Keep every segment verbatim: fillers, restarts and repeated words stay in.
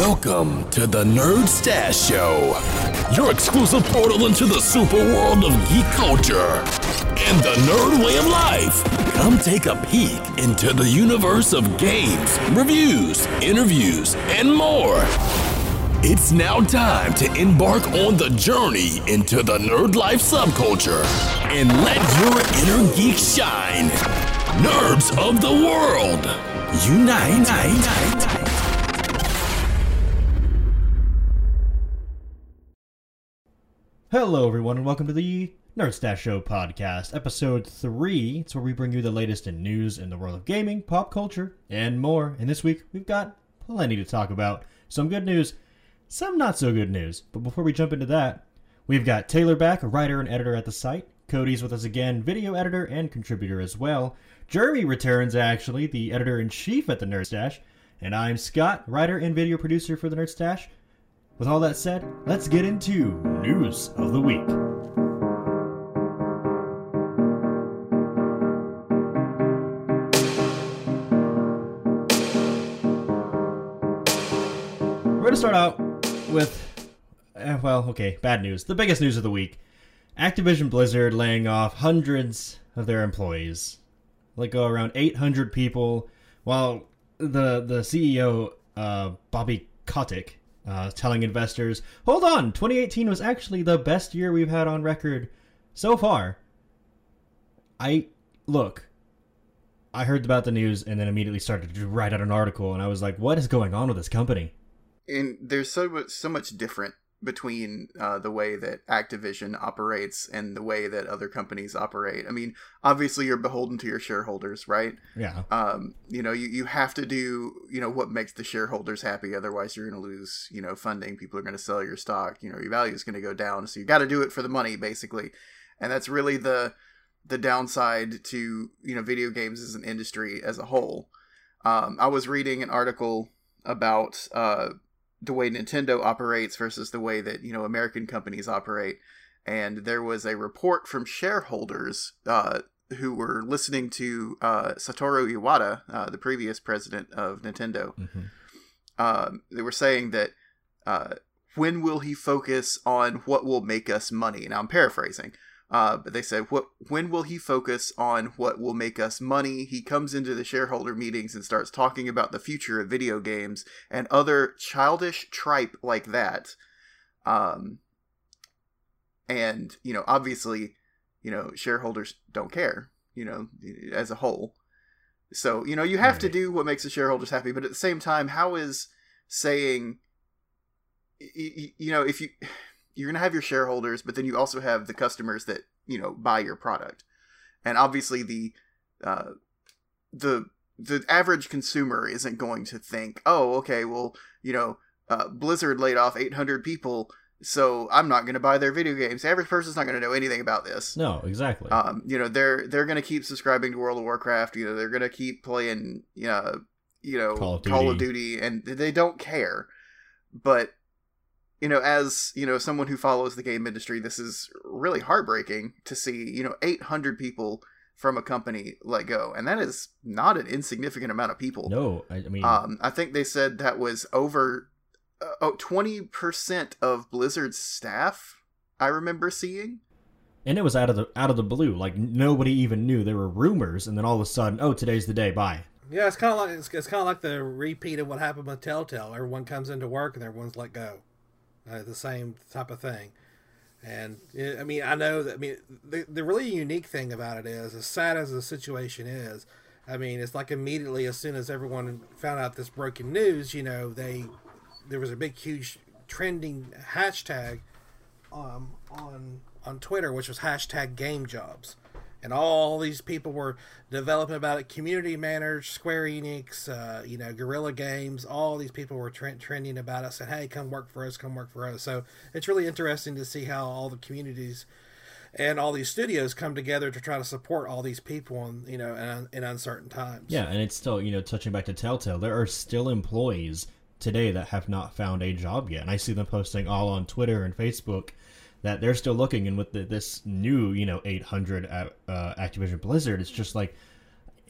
Welcome to the Nerd Stash Show, your exclusive portal into the super world of geek culture and the nerd way of life. Come take a peek into the universe of games, reviews, interviews, and more. It's now time to embark on the journey into the nerd life subculture and let your inner geek shine. Nerds of the world, unite! unite. Hello everyone and welcome to the Nerd Stash Show podcast, episode three. It's where we bring you the latest in news in the world of gaming, pop culture, and more. And this week, we've got plenty to talk about. Some good news, some not so good news. But before we jump into that, we've got Taylor back, a writer and editor at the site. Cody's with us again, video editor and contributor as well. Jeremy returns, actually, the editor-in-chief at the Nerd Stash. And I'm Scott, writer and video producer for the Nerd Stash. With all that said, let's get into News of the Week. We're going to start out with, eh, well, okay, bad news. The biggest news of the week. Activision Blizzard laying off hundreds of their employees. Let go around eight hundred people, while the, the C E O, uh, Bobby Kotick, Uh, telling investors, hold on, twenty eighteen was actually the best year we've had on record so far. I, look, I heard about the news and then immediately started to write out an article, and I was like, what is going on with this company? And there's so much, so much different between uh, the way that Activision operates and the way that other companies operate. I mean, obviously you're beholden to your shareholders, right? Yeah. Um, you know, you, you have to do, you know, what makes the shareholders happy. Otherwise you're going to lose, you know, funding. People are going to sell your stock. You know, your value is going to go down. So you got to do it for the money, basically. And that's really the, the downside to, you know, video games as an industry as a whole. Um, I was reading an article about, uh, the way Nintendo operates versus the way that, you know, American companies operate. And there was a report from shareholders uh, who were listening to uh, Satoru Iwata, uh, the previous president of Nintendo. Mm-hmm. Um, they were saying that uh, when will he focus on what will make us money? Now I'm paraphrasing. Uh, but they said, "What? When will he focus on what will make us money? He comes into the shareholder meetings and starts talking about the future of video games and other childish tripe like that." Um, and, you know, obviously, you know, shareholders don't care, you know, as a whole. So, you know, you have right. to do what makes the shareholders happy. But at the same time, how is saying, you, you know, if you... you're going to have your shareholders, but then you also have the customers that, you know, buy your product. And obviously the, uh, the, the average consumer isn't going to think, oh, okay, well, you know, uh, Blizzard laid off eight hundred people, so I'm not going to buy their video games. The average person's not going to know anything about this. No, exactly. Um, you know, they're, they're going to keep subscribing to World of Warcraft. You know, they're going to keep playing, you know, you know, Call of Duty, Call of Duty and they don't care. But, you know, as, you know, someone who follows the game industry, this is really heartbreaking to see, you know, eight hundred people from a company let go. And that is not an insignificant amount of people. No, I, I mean... Um, I think they said that was over uh, oh, twenty percent of Blizzard's staff, I remember seeing. And it was out of the out of the blue. Like, nobody even knew. There were rumors, and then all of a sudden, oh, today's the day, bye. Yeah, it's kind of like it's, it's kind of like the repeat of what happened with Telltale. Everyone comes into work, and everyone's let go. Uh, the same type of thing. And I mean, I know that, I mean, the, the really unique thing about it is, as sad as the situation is, I mean, it's like immediately as soon as everyone found out this broken news, you know, they, there was a big, huge trending hashtag um, on, on Twitter, which was hashtag game jobs. And all these people were developing about it. Community managers, Square Enix, uh, you know, Guerrilla Games. All these people were trend- trending about it, saying, "Hey, come work for us, come work for us." So it's really interesting to see how all the communities and all these studios come together to try to support all these people, in, you know, in, in uncertain times. Yeah, and it's still, you know, touching back to Telltale, there are still employees today that have not found a job yet, and I see them posting all on Twitter and Facebook that they're still looking, and with the, this new, you know, eight hundred uh, Activision Blizzard, it's just like,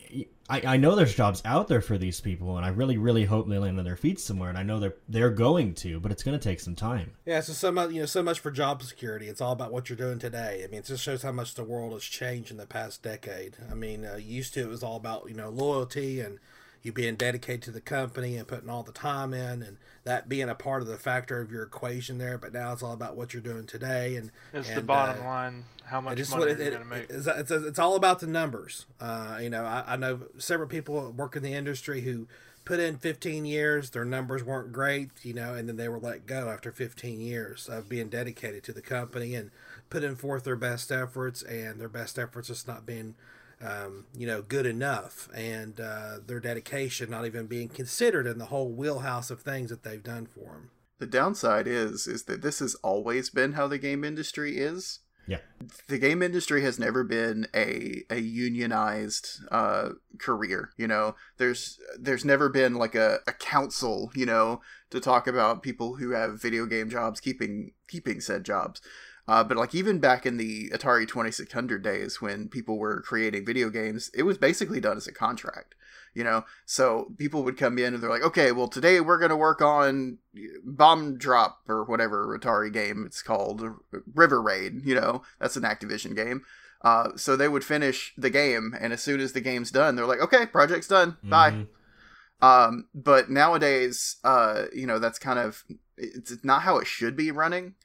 I, I know there's jobs out there for these people, and I really, really hope they land on their feet somewhere, and I know they're they're going to, but it's going to take some time. Yeah, so so much, you know, so much for job security. It's all about what you're doing today. I mean, it just shows how much the world has changed in the past decade. I mean, uh, used to it was all about, you know, loyalty and you being dedicated to the company and putting all the time in, and that being a part of the factor of your equation there. But now it's all about what you're doing today, and it's and, the bottom uh, line. How much just money what it, you're it, going to make? It's, it's, it's all about the numbers. Uh, you know, I, I know several people work in the industry who put in fifteen years. Their numbers weren't great, you know, and then they were let go after fifteen years of being dedicated to the company and putting forth their best efforts, and their best efforts just not being, um, you know, good enough, and uh, their dedication not even being considered in the whole wheelhouse of things that they've done for them. The downside is, is that this has always been how the game industry is. Yeah. The game industry has never been a a unionized uh, career. You know, there's there's never been like a, a council, you know, to talk about people who have video game jobs keeping keeping said jobs. Uh, but like even back in the Atari twenty-six hundred days when people were creating video games, it was basically done as a contract. You know, so people would come in and they're like, okay, well, today we're going to work on Bomb Drop or whatever Atari game it's called, River Raid, you know, that's an Activision game. Uh, so they would finish the game, and as soon as the game's done, they're like, okay, project's done, bye. Mm-hmm. Um, but nowadays, uh, you know, that's kind of, it's not how it should be running.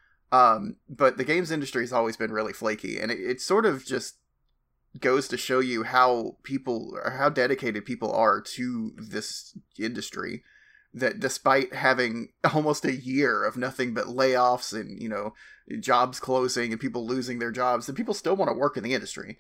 Um, but the games industry has always been really flaky, and it, it sort of just goes to show you how people or how dedicated people are to this industry, that despite having almost a year of nothing but layoffs and, you know, jobs closing and people losing their jobs, that people still want to work in the industry.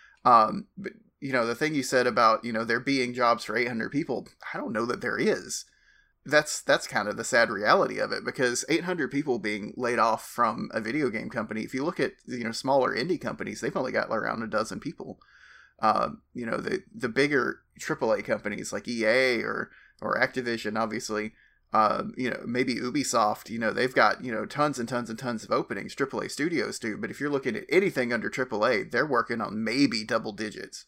Um, but, you know, the thing you said about, you know, there being jobs for eight hundred people, I don't know that there is. That's that's kind of the sad reality of it, because eight hundred people being laid off from a video game company, if you look at, you know, smaller indie companies, they've only got around a dozen people. Um, you know, the the bigger triple A companies like E A or or Activision, obviously, um, you know, maybe Ubisoft, you know, they've got, you know, tons and tons and tons of openings. triple A studios do, but if you're looking at anything under triple A, they're working on maybe double digits.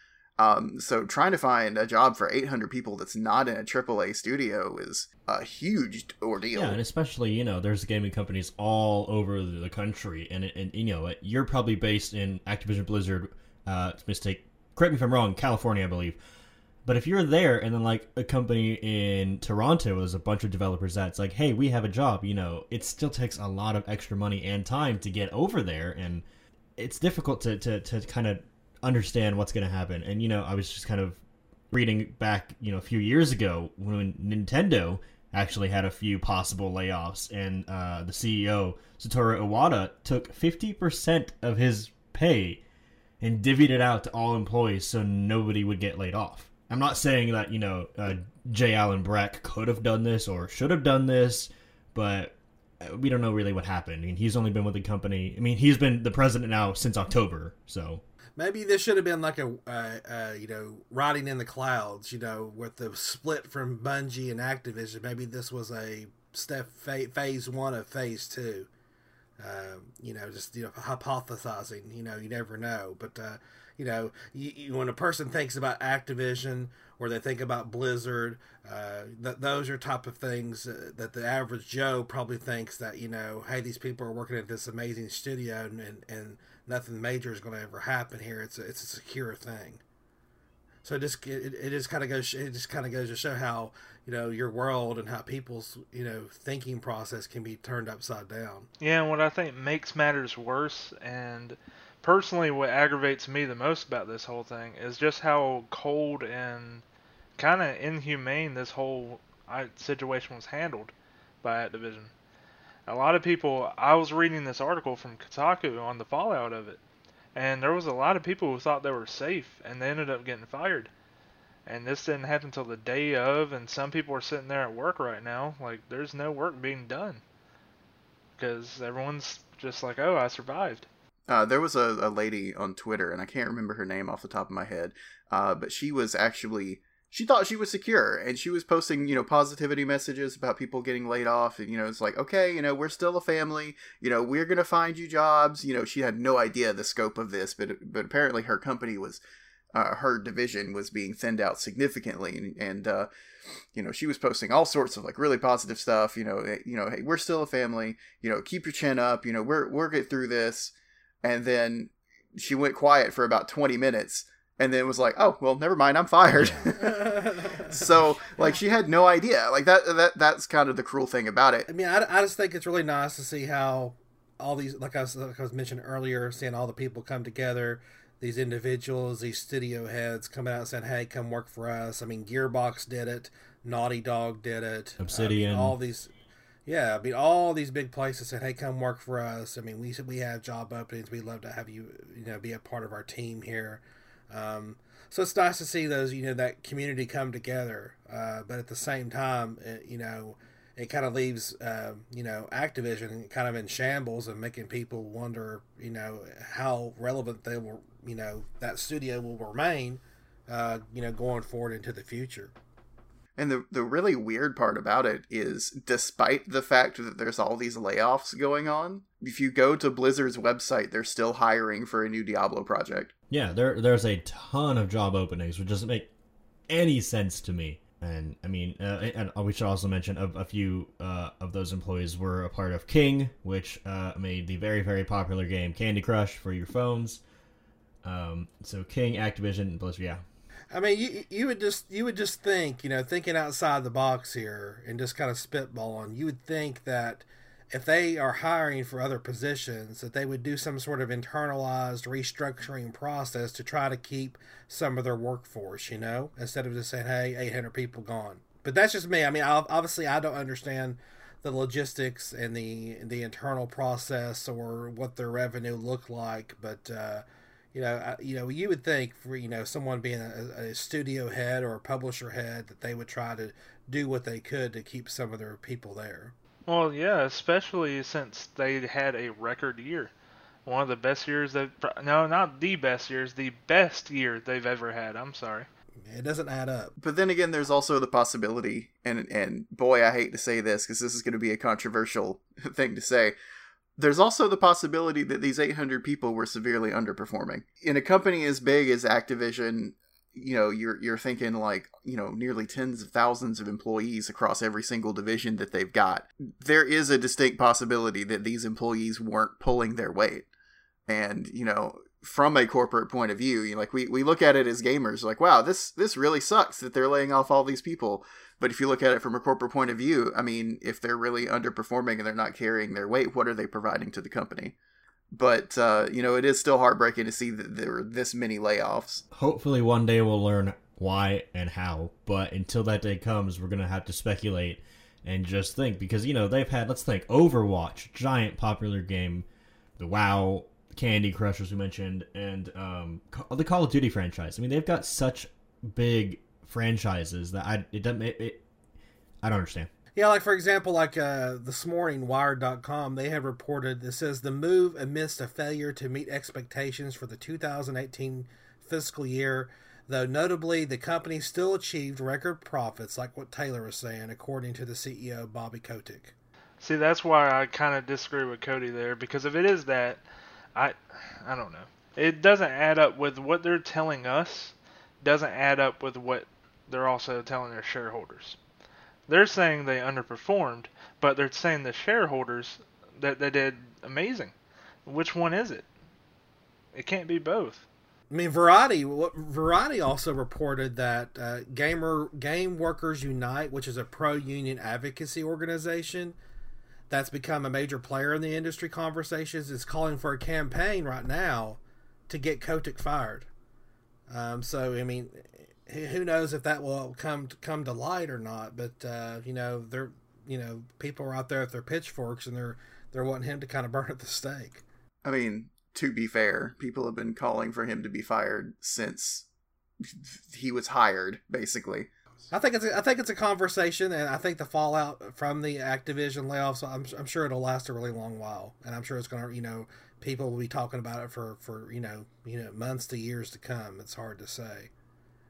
Um, so trying to find a job for eight hundred people that's not in a triple A studio is a huge ordeal. Yeah, and especially, you know, there's gaming companies all over the country, and, and you know, you're probably based in Activision Blizzard, uh, mistake, correct me if I'm wrong, California, I believe. But if you're there, and then, like, a company in Toronto is a bunch of developers that's like, hey, we have a job, you know, it still takes a lot of extra money and time to get over there, and it's difficult to, to, to kind of understand what's going to happen. And, you know, I was just kind of reading back, you know, a few years ago when Nintendo actually had a few possible layoffs, and uh, the C E O, Satoru Iwata, took fifty percent of his pay and divvied it out to all employees so nobody would get laid off. I'm not saying that, you know, uh, J. Allen Brack could have done this or should have done this, but we don't know really what happened. I mean, he's only been with the company. I mean, he's been the president now since October, so... Maybe this should have been like a, uh, uh, you know, riding in the clouds, you know, with the split from Bungie and Activision. Maybe this was a step phase one of phase two. Uh, you know, just, you know, hypothesizing, you know, you never know. But, uh, you know, you, you, when a person thinks about Activision or they think about Blizzard, uh, th- those are type of things uh, that the average Joe probably thinks that, you know, hey, these people are working at this amazing studio and, and, and nothing major is going to ever happen here. It's a, it's a secure thing. So it just it, it just kind of goes it just kind of goes to show how, you know, your world and how people's, you know, thinking process can be turned upside down. Yeah, and what I think makes matters worse, and personally what aggravates me the most about this whole thing, is just how cold and kind of inhumane this whole situation was handled by Activision. A lot of people, I was reading this article from Kotaku on the fallout of it, and there was a lot of people who thought they were safe, and they ended up getting fired. And this didn't happen until the day of, and some people are sitting there at work right now, like, there's no work being done. Because everyone's just like, oh, I survived. Uh, there was a, a lady on Twitter, and I can't remember her name off the top of my head, uh, but she was actually... She thought she was secure, and she was posting, you know, positivity messages about people getting laid off. And, you know, it's like, okay, you know, we're still a family. You know, we're going to find you jobs. You know, she had no idea the scope of this, but but apparently her company was uh, her division was being thinned out significantly, and, and uh, you know, she was posting all sorts of like really positive stuff. You know, you know, hey, we're still a family. You know, keep your chin up. You know, we're we're get through this. And then she went quiet for about twenty minutes, and then was like, "Oh, well, never mind, I'm fired." So, like, she had no idea. Like that that that's kind of the cruel thing about it. I mean, I, I just think it's really nice to see how all these, like I was, like I was mentioning earlier, seeing all the people come together, these individuals, these studio heads coming out and saying, "Hey, come work for us." I mean, Gearbox did it, Naughty Dog did it, Obsidian, I mean, all these, yeah, I mean, all these big places said, "Hey, come work for us." I mean, we we have job openings. We'd love to have you, you know, be a part of our team here. Um, so it's nice to see those, you know, that community come together. Uh, but at the same time, it, you know. It kind of leaves, uh, you know, Activision kind of in shambles and making people wonder, you know, how relevant they will, you know, that studio will remain, uh, you know, going forward into the future. And the the really weird part about it is, despite the fact that there's all these layoffs going on, if you go to Blizzard's website, they're still hiring for a new Diablo project. Yeah, there there's a ton of job openings, which doesn't make any sense to me. And I mean, uh, and we should also mention a, a few uh, of those employees were a part of King, which uh, made the very, very popular game Candy Crush for your phones. Um, so King, Activision, Blizzard, yeah. I mean, you you would just you would just think, you know, thinking outside the box here and just kind of spitballing, you would think that if they are hiring for other positions, that they would do some sort of internalized restructuring process to try to keep some of their workforce, you know, instead of just saying, "Hey, eight hundred people gone." But that's just me. I mean, obviously, I don't understand the logistics and the the internal process or what their revenue looked like. But uh, you know, I, you know, you would think for you know someone being a, a studio head or a publisher head that they would try to do what they could to keep some of their people there. Well, yeah, especially since they had a record year. One of the best years they've... No, not the best years. The best year they've ever had. I'm sorry. It doesn't add up. But then again, there's also the possibility, and and boy, I hate to say this because this is going to be a controversial thing to say. There's also the possibility that these eight hundred people were severely underperforming. In a company as big as Activision, you know, you're you're thinking like, you know, nearly tens of thousands of employees across every single division that they've got. There is a distinct possibility that these employees weren't pulling their weight. And, you know, from a corporate point of view, you know, like we, we look at it as gamers, like, wow, this this really sucks that they're laying off all these people. But if you look at it from a corporate point of view, I mean, if they're really underperforming and they're not carrying their weight, what are they providing to the company? But, uh, you know, it is still heartbreaking to see that there were this many layoffs. Hopefully one day we'll learn why and how. But until that day comes, we're going to have to speculate and just think. Because, you know, they've had, let's think, Overwatch, giant popular game, the WoW, Candy Crush, as we mentioned, and um, the Call of Duty franchise. I mean, they've got such big franchises that I it doesn't it, it I don't understand. Yeah, like for example, like uh, this morning, Wired dot com, they have reported, it says, the move amidst a failure to meet expectations for the two thousand eighteen fiscal year, though notably the company still achieved record profits, like what Taylor was saying, according to the C E O, Bobby Kotick. See, that's why I kind of disagree with Cody there, because if it is that, I, I don't know. It doesn't add up with what they're telling us, doesn't add up with what they're also telling their shareholders. They're saying they underperformed, but they're saying the shareholders that they did amazing. Which one is it? It can't be both. I mean, Variety. Variety also reported that uh, Gamer Game Workers Unite, which is a pro-union advocacy organization that's become a major player in the industry conversations, is calling for a campaign right now to get Kotick fired. Um, so, I mean, who knows if that will come to, come to light or not? But uh, you know, they're you know, people are out there with their pitchforks and they're they're wanting him to kind of burn at the stake. I mean, to be fair, people have been calling for him to be fired since he was hired, basically. I think it's a, I think it's a conversation, and I think the fallout from the Activision layoffs, I'm I'm sure it'll last a really long while, and I'm sure it's gonna, you know, people will be talking about it for, for you know you know months to years to come. It's hard to say.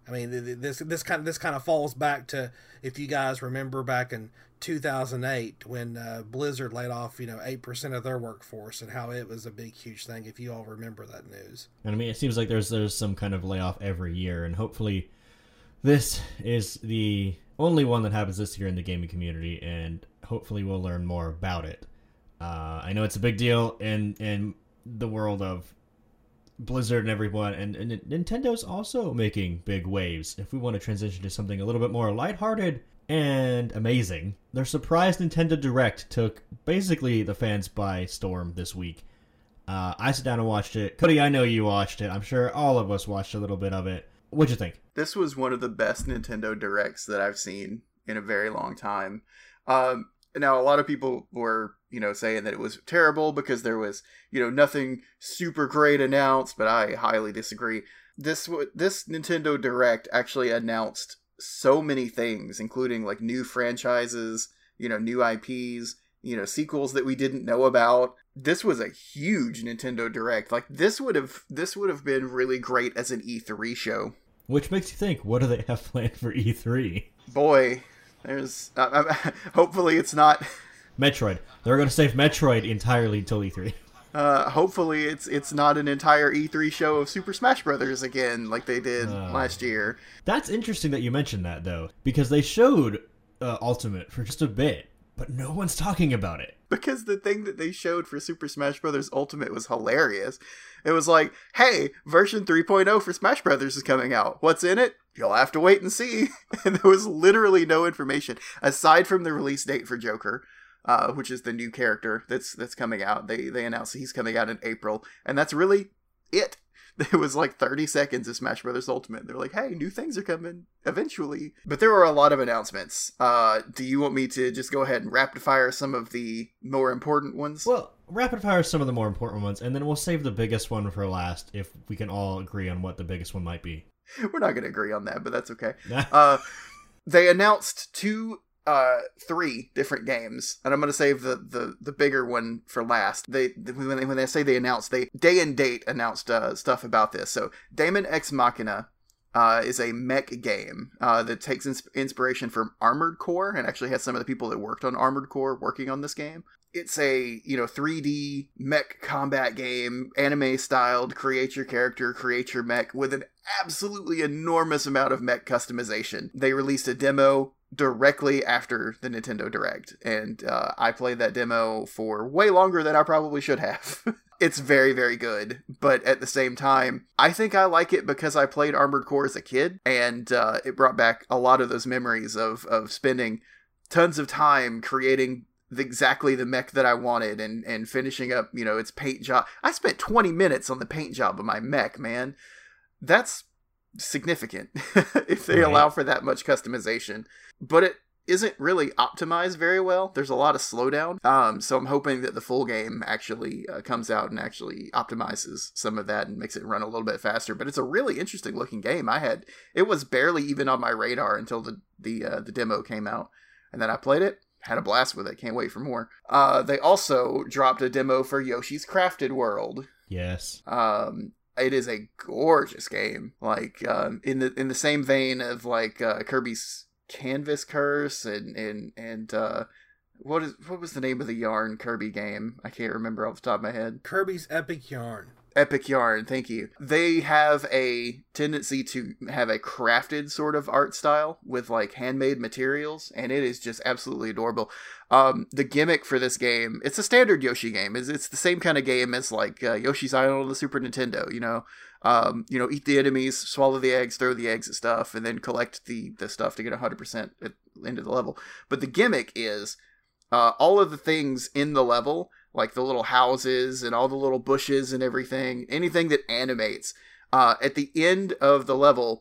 I mean, this this kind of this kind of falls back to, if you guys remember back in two thousand eight when uh, Blizzard laid off, you know, eight percent of their workforce, and how it was a big, huge thing. If you all remember that news. And I mean, it seems like there's there's some kind of layoff every year, and hopefully, this is the only one that happens this year in the gaming community, and hopefully we'll learn more about it. Uh, I know it's a big deal in in the world of Blizzard and everyone, and, and Nintendo's also making big waves. If we want to transition to something a little bit more lighthearted and amazing, their surprise Nintendo Direct took basically the fans by storm this week. Uh, I sat down and watched it. Cody, I know you watched it. I'm sure all of us watched a little bit of it. What'd you think? This was one of the best Nintendo Directs that I've seen in a very long time. Um, now, a lot of people were, you know, saying that it was terrible because there was, you know, nothing super great announced, but I highly disagree. This this Nintendo Direct actually announced so many things, including like new franchises, you know, new I Ps, you know, sequels that we didn't know about. This was a huge Nintendo Direct. Like this would have this would have been really great as an E three show. Which makes you think, what do they have planned for E three? Boy, there's uh, uh, hopefully it's not Metroid. They're going to save Metroid entirely until E three. Uh, hopefully it's it's not an entire E three show of Super Smash Brothers again, like they did uh, last year. That's interesting that you mentioned that, though, because they showed uh, Ultimate for just a bit, but no one's talking about it. Because the thing that they showed for Super Smash Brothers Ultimate was hilarious. It was like, hey, version three point oh for Smash Brothers is coming out. What's in it? You'll have to wait and see. And there was literally no information, aside from the release date for Joker. Uh, which is the new character that's that's coming out. They they announced he's coming out in April, and that's really it. It was like thirty seconds of Smash Brothers Ultimate. They're like, hey, new things are coming eventually. But there were a lot of announcements. Uh, do you want me to just go ahead and rapid fire some of the more important ones? Well, rapid fire some of the more important ones, and then we'll save the biggest one for last if we can all agree on what the biggest one might be. We're not going to agree on that, but that's okay. uh, they announced two... Uh, three different games, and I'm gonna save the, the, the bigger one for last. They when they when they say they announced, they day and date announced uh, stuff about this. So, Daemon X Machina uh, is a mech game uh, that takes ins- inspiration from Armored Core, and actually has some of the people that worked on Armored Core working on this game. It's a, you know, three D mech combat game, anime styled, create your character, create your mech, with an absolutely enormous amount of mech customization. They released a demo directly after the Nintendo Direct, and uh, I played that demo for way longer than I probably should have. It's very, very good, but at the same time, I think I like it because I played Armored Core as a kid, and uh, it brought back a lot of those memories of, of spending tons of time creating the, exactly the mech that I wanted, and, and finishing up, you know, its paint job. I spent twenty minutes on the paint job of my mech, man. That's significant if they right. allow for that much customization, but it isn't really optimized very well. There's a lot of slowdown, um so I'm hoping that the full game actually uh, comes out and actually optimizes some of that and makes it run a little bit faster. But it's a really interesting looking game. I had it was barely even on my radar until the the uh, the demo came out, and then I played it, had a blast with it. Can't wait for more. Uh they also dropped a demo for Yoshi's Crafted World. Yes. um It is a gorgeous game, like um, in the in the same vein of like uh, Kirby's Canvas Curse and and and uh, what is what was the name of the Yarn Kirby game? I can't remember off the top of my head. Kirby's Epic Yarn. Epic Yarn, thank you. They have a tendency to have a crafted sort of art style with like handmade materials, and it is just absolutely adorable. Um, the gimmick for this game, it's a standard Yoshi game. It's, it's the same kind of game as like uh, Yoshi's Island on the Super Nintendo, you know. Um, you know, eat the enemies, swallow the eggs, throw the eggs at stuff, and then collect the, the stuff to get one hundred percent at the end of the level. But the gimmick is uh, all of the things in the level, like the little houses and all the little bushes and everything, anything that animates, uh, at the end of the level,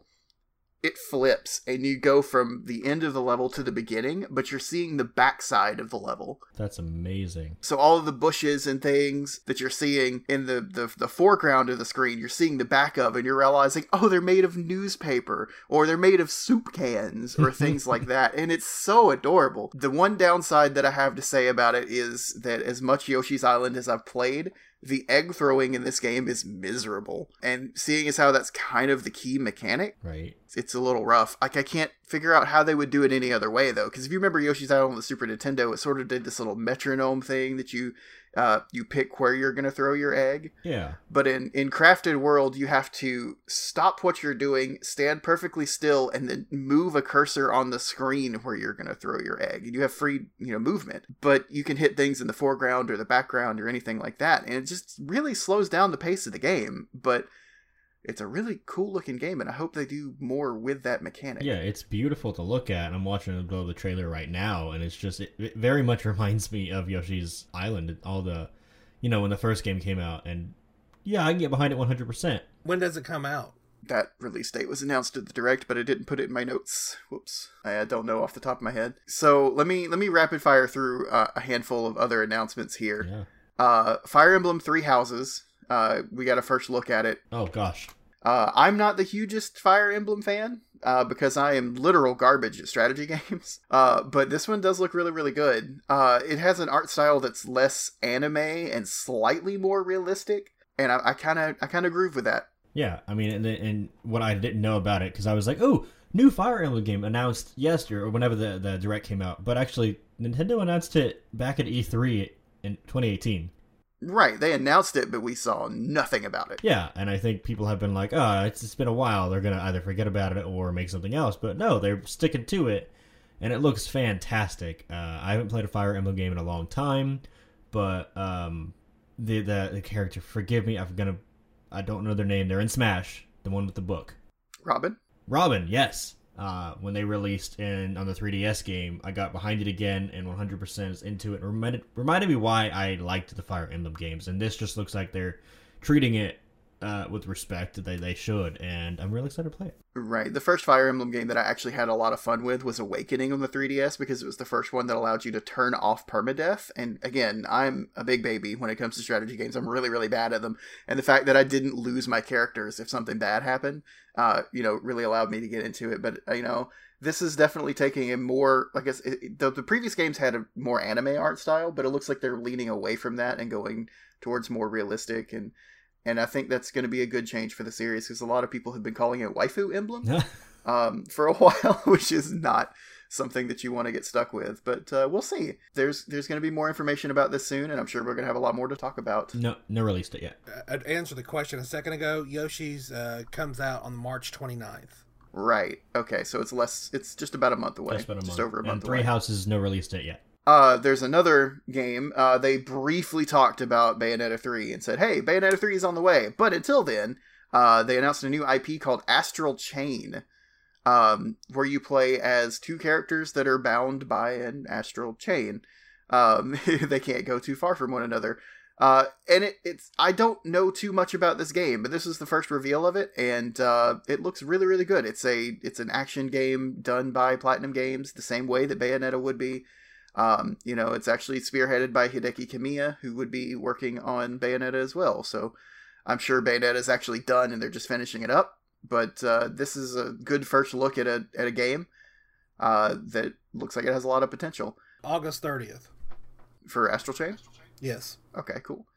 it flips, and you go from the end of the level to the beginning, but you're seeing the backside of the level. That's amazing. So all of the bushes and things that you're seeing in the, the, the foreground of the screen, you're seeing the back of, and you're realizing, oh, they're made of newspaper, or they're made of soup cans, or things like that. And it's so adorable. The one downside that I have to say about it is that as much Yoshi's Island as I've played, the egg throwing in this game is miserable. And seeing as how that's kind of the key mechanic, right? it's a little rough. Like, I can't figure out how they would do it any other way, though. Because if you remember Yoshi's Island on the Super Nintendo, it sort of did this little metronome thing that you uh, you pick where you're going to throw your egg. Yeah. But in, in Crafted World, you have to stop what you're doing, stand perfectly still, and then move a cursor on the screen where you're going to throw your egg. And you have free, you know, movement. But you can hit things in the foreground or the background or anything like that. And it just really slows down the pace of the game. But it's a really cool looking game, and I hope they do more with that mechanic. Yeah, it's beautiful to look at. I'm watching the, the trailer right now, and it's just, it, it very much reminds me of Yoshi's Island. All the, you know, when the first game came out, and yeah, I can get behind it one hundred percent. When does it come out? That release date was announced at the Direct, but I didn't put it in my notes. Whoops. I don't know off the top of my head. So let me let me rapid fire through uh, a handful of other announcements here. Yeah. Uh, Fire Emblem Three Houses. Uh, we got a first look at it. Oh, gosh. Uh, I'm not the hugest Fire Emblem fan, uh, because I am literal garbage at strategy games. Uh, but this one does look really, really good. Uh, it has an art style that's less anime and slightly more realistic, and I kind of, I kind of groove with that. Yeah, I mean, and, and what I didn't know about it, because I was like, oh, new Fire Emblem game announced yesterday, or whenever the, the Direct came out. But actually, Nintendo announced it back at E three in twenty eighteen. Right, they announced it, but we saw nothing about it. Yeah, and I think people have been like, oh, it's, it's been a while. They're going to either forget about it or make something else. But no, they're sticking to it, and it looks fantastic. Uh, I haven't played a Fire Emblem game in a long time, but um, the, the the character, forgive me, I'm gonna, I don't know their name. They're in Smash, the one with the book. Robin? Robin, yes. Uh, when they released in on the three D S game, I got behind it again and one hundred percent is into it. it reminded, reminded me why I liked the Fire Emblem games, and this just looks like they're treating it uh, with respect that they, they should, and I'm really excited to play it. Right. The first Fire Emblem game that I actually had a lot of fun with was Awakening on the three D S, because it was the first one that allowed you to turn off permadeath. And again, I'm a big baby when it comes to strategy games. I'm really, really bad at them. And the fact that I didn't lose my characters if something bad happened, uh, you know, really allowed me to get into it. But, you know, this is definitely taking a more, I guess, it, the, the previous games had a more anime art style, but it looks like they're leaning away from that and going towards more realistic. And And I think that's going to be a good change for the series, because a lot of people have been calling it Waifu Emblem um, for a while, which is not something that you want to get stuck with. But uh, we'll see. There's there's going to be more information about this soon, and I'm sure we're going to have a lot more to talk about. No, no release date yet. I answered the question a second ago. Yoshi's uh, comes out on March twenty-ninth. Right. Okay, so it's less. It's just about a month away. Just, about a just month. over a and month Three away. Houses, no release date yet. Uh, there's another game. Uh, they briefly talked about Bayonetta three and said, hey, Bayonetta three is on the way. But until then, uh, they announced a new I P called Astral Chain, um, where you play as two characters that are bound by an astral chain. Um, they can't go too far from one another. Uh, and it, it's, I don't know too much about this game, but this is the first reveal of it, and, uh, it looks really, really good. It's a, it's an action game done by Platinum Games, the same way that Bayonetta would be. Um, you know, it's actually spearheaded by Hideki Kamiya, who would be working on Bayonetta as well. So I'm sure Bayonetta is actually done and they're just finishing it up. But uh, this is a good first look at a at a game uh, that looks like it has a lot of potential. August thirtieth. For Astral Chain? Yes. Okay, cool.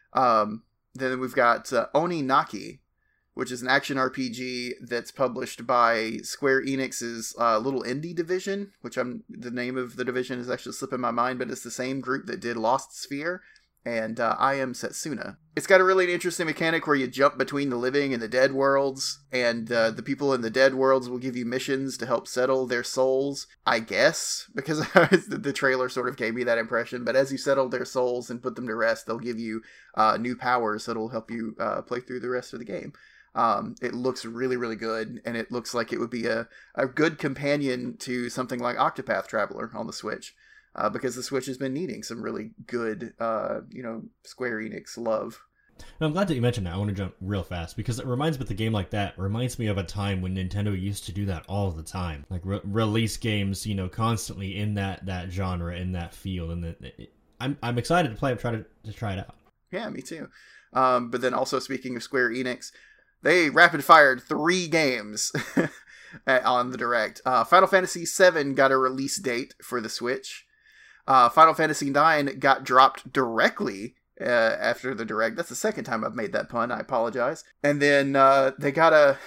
Um, then we've got uh, Oni Naki, which is an action R P G that's published by Square Enix's uh, little indie division, which I'm the name of the division is actually slipping my mind, but it's the same group that did Lost Sphere and uh, I Am Setsuna. It's got a really interesting mechanic where you jump between the living and the dead worlds, and uh, the people in the dead worlds will give you missions to help settle their souls, I guess, because the trailer sort of gave me that impression. But as you settle their souls and put them to rest, they'll give you uh, new powers that'll help you uh, play through the rest of the game. Um, it looks really, really good, and it looks like it would be a, a good companion to something like Octopath Traveler on the Switch, uh, because the Switch has been needing some really good, uh, you know, Square Enix love. And I'm glad that you mentioned that. I want to jump real fast, because it reminds me with a game like that, reminds me of a time when Nintendo used to do that all the time. Like, re- release games, you know, constantly in that, that genre, in that field, and the, it, I'm I'm excited to play it, try to, to try it out. Yeah, me too. Um, but then also, speaking of Square Enix, they rapid-fired three games on the Direct. Uh, Final Fantasy seven got a release date for the Switch. Uh, Final Fantasy nine got dropped directly uh, after the Direct. That's the second time I've made that pun. I apologize. And then uh, they got a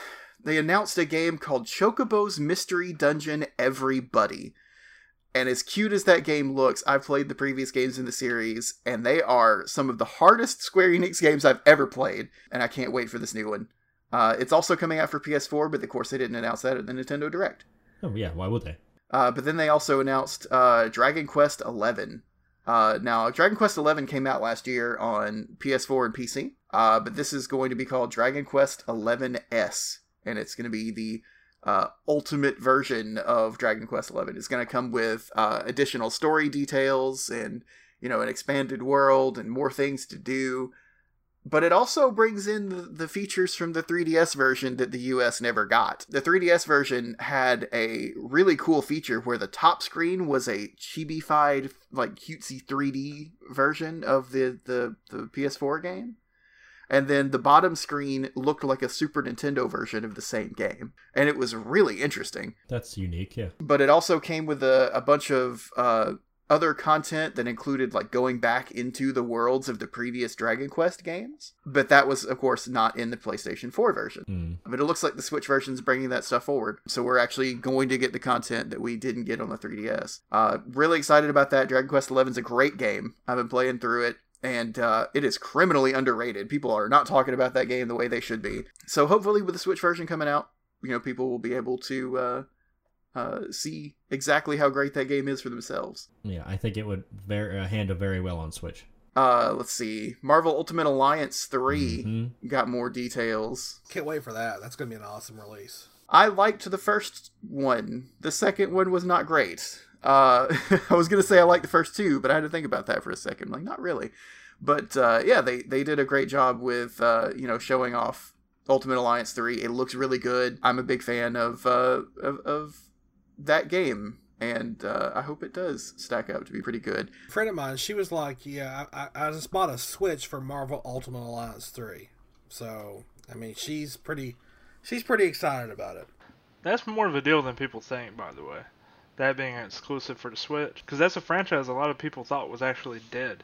they announced a game called Chocobo's Mystery Dungeon Everybody. And as cute as that game looks, I've played the previous games in the series, and they are some of the hardest Square Enix games I've ever played, and I can't wait for this new one. Uh, it's also coming out for P S four, but of course they didn't announce that at the Nintendo Direct. Oh yeah, why would they? Uh, but then they also announced uh, Dragon Quest eleven. Uh, now, Dragon Quest eleven came out last year on P S four and P C, uh, but this is going to be called Dragon Quest eleven S, and it's going to be the uh, ultimate version of Dragon Quest eleven. It's going to come with uh, additional story details and, you know, an expanded world and more things to do. But it also brings in the, the features from the three D S version that the U S never got. The three D S version had a really cool feature where the top screen was a chibi-fied, like, cutesy three D version of the, the, the P S four game. And then the bottom screen looked like a Super Nintendo version of the same game. And it was really interesting. That's unique, yeah. But it also came with a, a bunch of uh, other content that included, like, going back into the worlds of the previous Dragon Quest games. But that was, of course, not in the PlayStation four version. Mm. But it looks like the Switch version's bringing that stuff forward. So we're actually going to get the content that we didn't get on the three D S. Uh, really excited about that. Dragon Quest eleven's a great game. I've been playing through it. And uh, it is criminally underrated. People are not talking about that game the way they should be. So hopefully with the Switch version coming out, you know, people will be able to uh, uh, see exactly how great that game is for themselves. Yeah, I think it would very, uh, handle very well on Switch. Uh, let's see. Marvel Ultimate Alliance three mm-hmm. got more details. Can't wait for that. That's going to be an awesome release. I liked the first one. The second one was not great. Uh, I was going to say I liked the first two, but I had to think about that for a second. Like, not really. But, uh, yeah, they, they did a great job with, uh, you know, showing off Ultimate Alliance three. It looks really good. I'm a big fan of, uh, of, of that game. And, uh, I hope it does stack up to be pretty good. A friend of mine, she was like, yeah, I, I just bought a Switch for Marvel Ultimate Alliance three. So, I mean, she's pretty, she's pretty excited about it. That's more of a deal than people think, by the way. That being exclusive for the Switch. Because that's a franchise a lot of people thought was actually dead.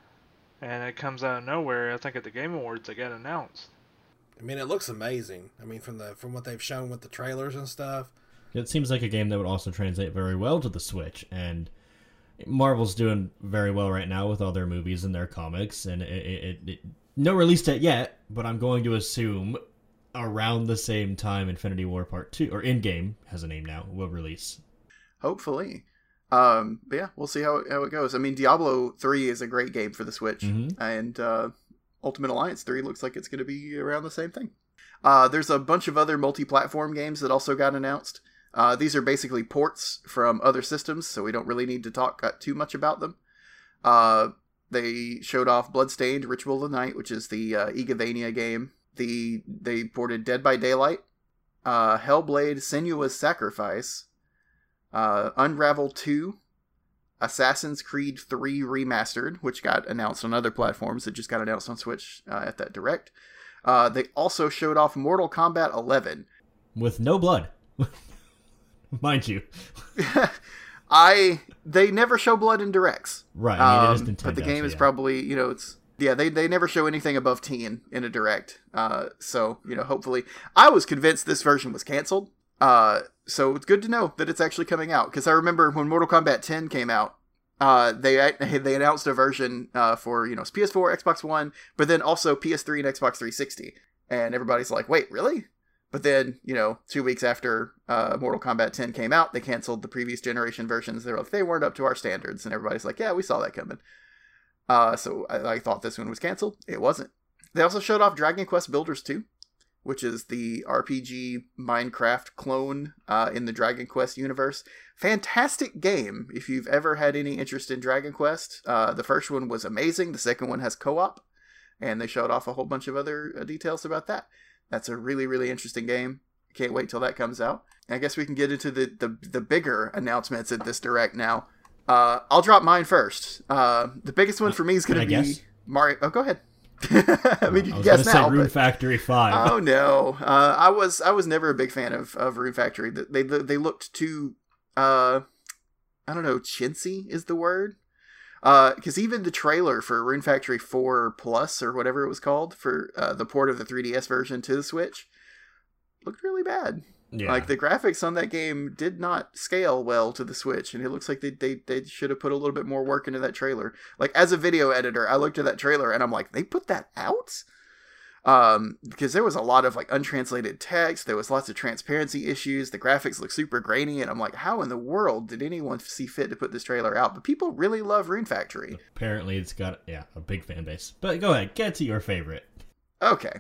And it comes out of nowhere. I think at the Game Awards it got announced. I mean, it looks amazing. I mean, from the from what they've shown with the trailers and stuff. It seems like a game that would also translate very well to the Switch. And Marvel's doing very well right now with all their movies and their comics. And it, it, it, it no release date yet, but I'm going to assume around the same time Infinity War Part two, or Endgame has a name now, will release. Hopefully. Um, but yeah, we'll see how it, how it goes. I mean, Diablo three is a great game for the Switch. Mm-hmm. And uh, Ultimate Alliance three looks like it's going to be around the same thing. Uh, there's a bunch of other multi-platform games that also got announced. Uh, these are basically ports from other systems, so we don't really need to talk too much about them. Uh, they showed off Bloodstained Ritual of the Night, which is the uh, Igavania game. The, they ported Dead by Daylight, uh, Hellblade Senua's Sacrifice, Uh, Unravel two, Assassin's Creed three Remastered, which got announced on other platforms. It just got announced on Switch uh, at that Direct. Uh, they also showed off Mortal Kombat eleven. With no blood. Mind you. I They never show blood in Directs. Right, I mean, um, it is Nintendo, but the game so is yeah. probably, you know, it's... Yeah, they, they never show anything above teen in a Direct. Uh, so, you know, hopefully... I was convinced this version was canceled. Uh, so it's good to know that it's actually coming out, because I remember when Mortal Kombat ten came out, uh, they they announced a version uh, for, you know, P S four, Xbox One, but then also P S three and Xbox three sixty, and everybody's like, wait, really? But then, you know, two weeks after uh, Mortal Kombat ten came out, they canceled the previous generation versions. They were like, they weren't up to our standards, and everybody's like, yeah, we saw that coming. Uh, so I, I thought this one was canceled. It wasn't. They also showed off Dragon Quest Builders two. Which is the R P G Minecraft clone uh, in the Dragon Quest universe. Fantastic game if you've ever had any interest in Dragon Quest. Uh, the first one was amazing. The second one has co-op. And they showed off a whole bunch of other uh, details about that. That's a really, really interesting game. Can't wait till that comes out. I guess we can get into the, the, the bigger announcements at this Direct now. Uh, I'll drop mine first. Uh, the biggest one for me is going to be guess? Mario... Oh, go ahead. I mean, you I can was guess gonna now. say Rune but... Factory five. Oh no, uh, I was I was never a big fan of, of Rune Factory. They they looked too, uh, I don't know, chintzy is the word. Because uh, even the trailer for Rune Factory four Plus or whatever it was called for uh, the port of the three D S version to the Switch, looked really bad. Yeah. Like, the graphics on that game did not scale well to the Switch, and it looks like they, they, they should have put a little bit more work into that trailer. Like, as a video editor, I looked at that trailer, and I'm like, they put that out? Um, because there was a lot of, like, untranslated text, there was lots of transparency issues, the graphics look super grainy, and I'm like, how in the world did anyone see fit to put this trailer out? But people really love Rune Factory. Apparently it's got, yeah, a big fan base. But go ahead, get to your favorite. Okay.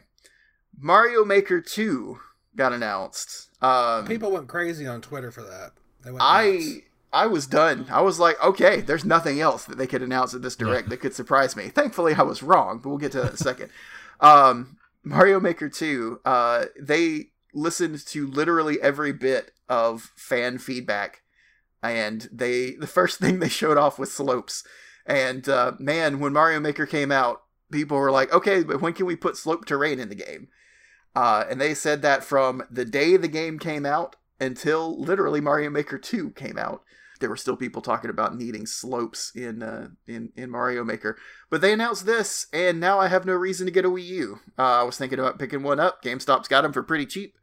Mario Maker two got announced. Um, People went crazy on Twitter for that. They went nuts. I I was done. I was like, okay, there's nothing else that they could announce at this direct that could surprise me. Thankfully, I was wrong, but we'll get to that in a second. Um, Mario Maker two, uh, they listened to literally every bit of fan feedback, and they the first thing they showed off was slopes. And uh, man, when Mario Maker came out, people were like, okay, but when can we put slope terrain in the game? Uh, and they said that from the day the game came out until literally Mario Maker two came out. There were still people talking about needing slopes in uh, in, in Mario Maker. But they announced this, and now I have no reason to get a Wii U. Uh, I was thinking about picking one up. GameStop's got them for pretty cheap.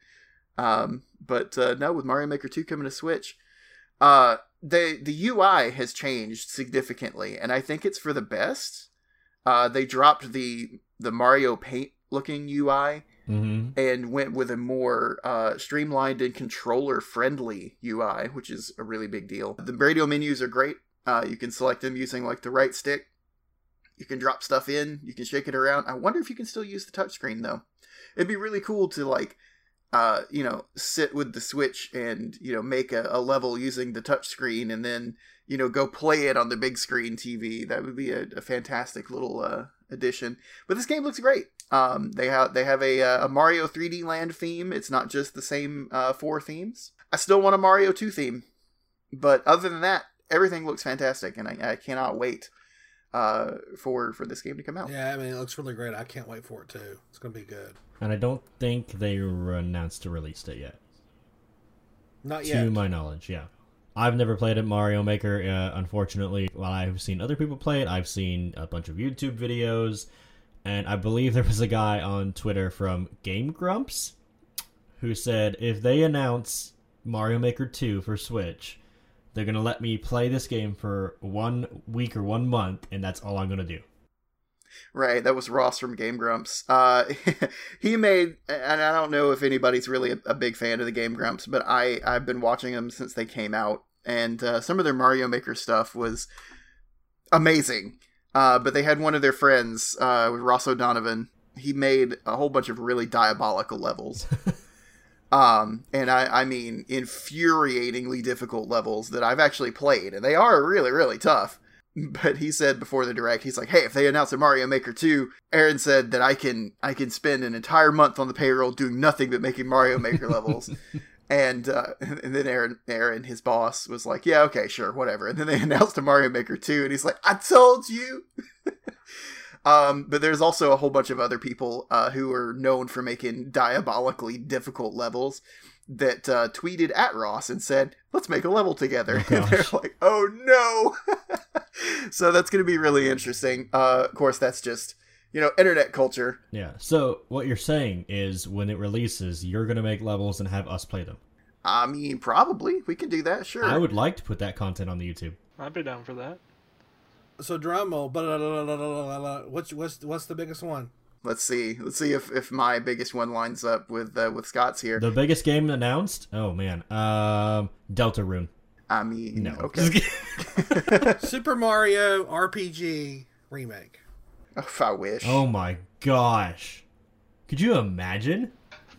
Um, but uh, no, with Mario Maker two coming to Switch. Uh, the, the U I has changed significantly, and I think it's for the best. Uh, they dropped the, the Mario Paint looking U I. Mm-hmm. And went with a more uh, streamlined and controller-friendly U I, which is a really big deal. The radio menus are great. Uh, you can select them using like the right stick. You can drop stuff in. You can shake it around. I wonder if you can still use the touchscreen, though. It'd be really cool to, like, uh, you know, sit with the Switch and, you know, make a, a level using the touchscreen and then, you know, go play it on the big screen T V. That would be a, a fantastic little uh, addition. But this game looks great. Um, they have they have a, a Mario three D Land theme. It's not just the same uh, four themes. I still want a Mario two theme, but other than that, everything looks fantastic, and I, I cannot wait uh, for for this game to come out. Yeah, I mean, it looks really great. I can't wait for it too. It's gonna be good. And I don't think they announced or released it yet. Not yet. To my knowledge, yeah. I've never played it, Mario Maker, uh, unfortunately. While I've seen other people play it, I've seen a bunch of YouTube videos. And I believe there was a guy on Twitter from Game Grumps who said if they announce Mario Maker two for Switch, they're going to let me play this game for one week or one month, and that's all I'm going to do. Right, that was Ross from Game Grumps. Uh, he made, and I don't know if anybody's really a, a big fan of the Game Grumps, but I, I've been watching them since they came out, and uh, some of their Mario Maker stuff was amazing. Uh, but they had one of their friends, uh, Ross O'Donovan. He made a whole bunch of really diabolical levels. um, and I, I mean, infuriatingly difficult levels that I've actually played. And they are really, really tough. But he said before the direct, he's like, hey, if they announce a Mario Maker two, Aaron said that I can I can spend an entire month on the payroll doing nothing but making Mario Maker levels. And uh, and then Aaron, Aaron, his boss, was like, yeah, okay, sure, whatever. And then they announced a Mario Maker two, and he's like, I told you! um, but there's also a whole bunch of other people uh, who are known for making diabolically difficult levels that uh, tweeted at Ross and said, let's make a level together. Oh, and they're like, oh no! So that's going to be really interesting. Uh, of course, that's just, you know, internet culture. Yeah, so what you're saying is when it releases, you're going to make levels and have us play them. I mean, probably. We can do that, sure. I would like to put that content on the YouTube. I'd be down for that. So drum roll, blah, blah, blah, blah, blah, blah. What's what's what's the biggest one? Let's see. Let's see if, if my biggest one lines up with uh, with Scott's here. The biggest game announced? Oh man, um, Deltarune. I mean, No. okay. Super Mario R P G remake. Oh, if I wish. Oh my gosh, could you imagine?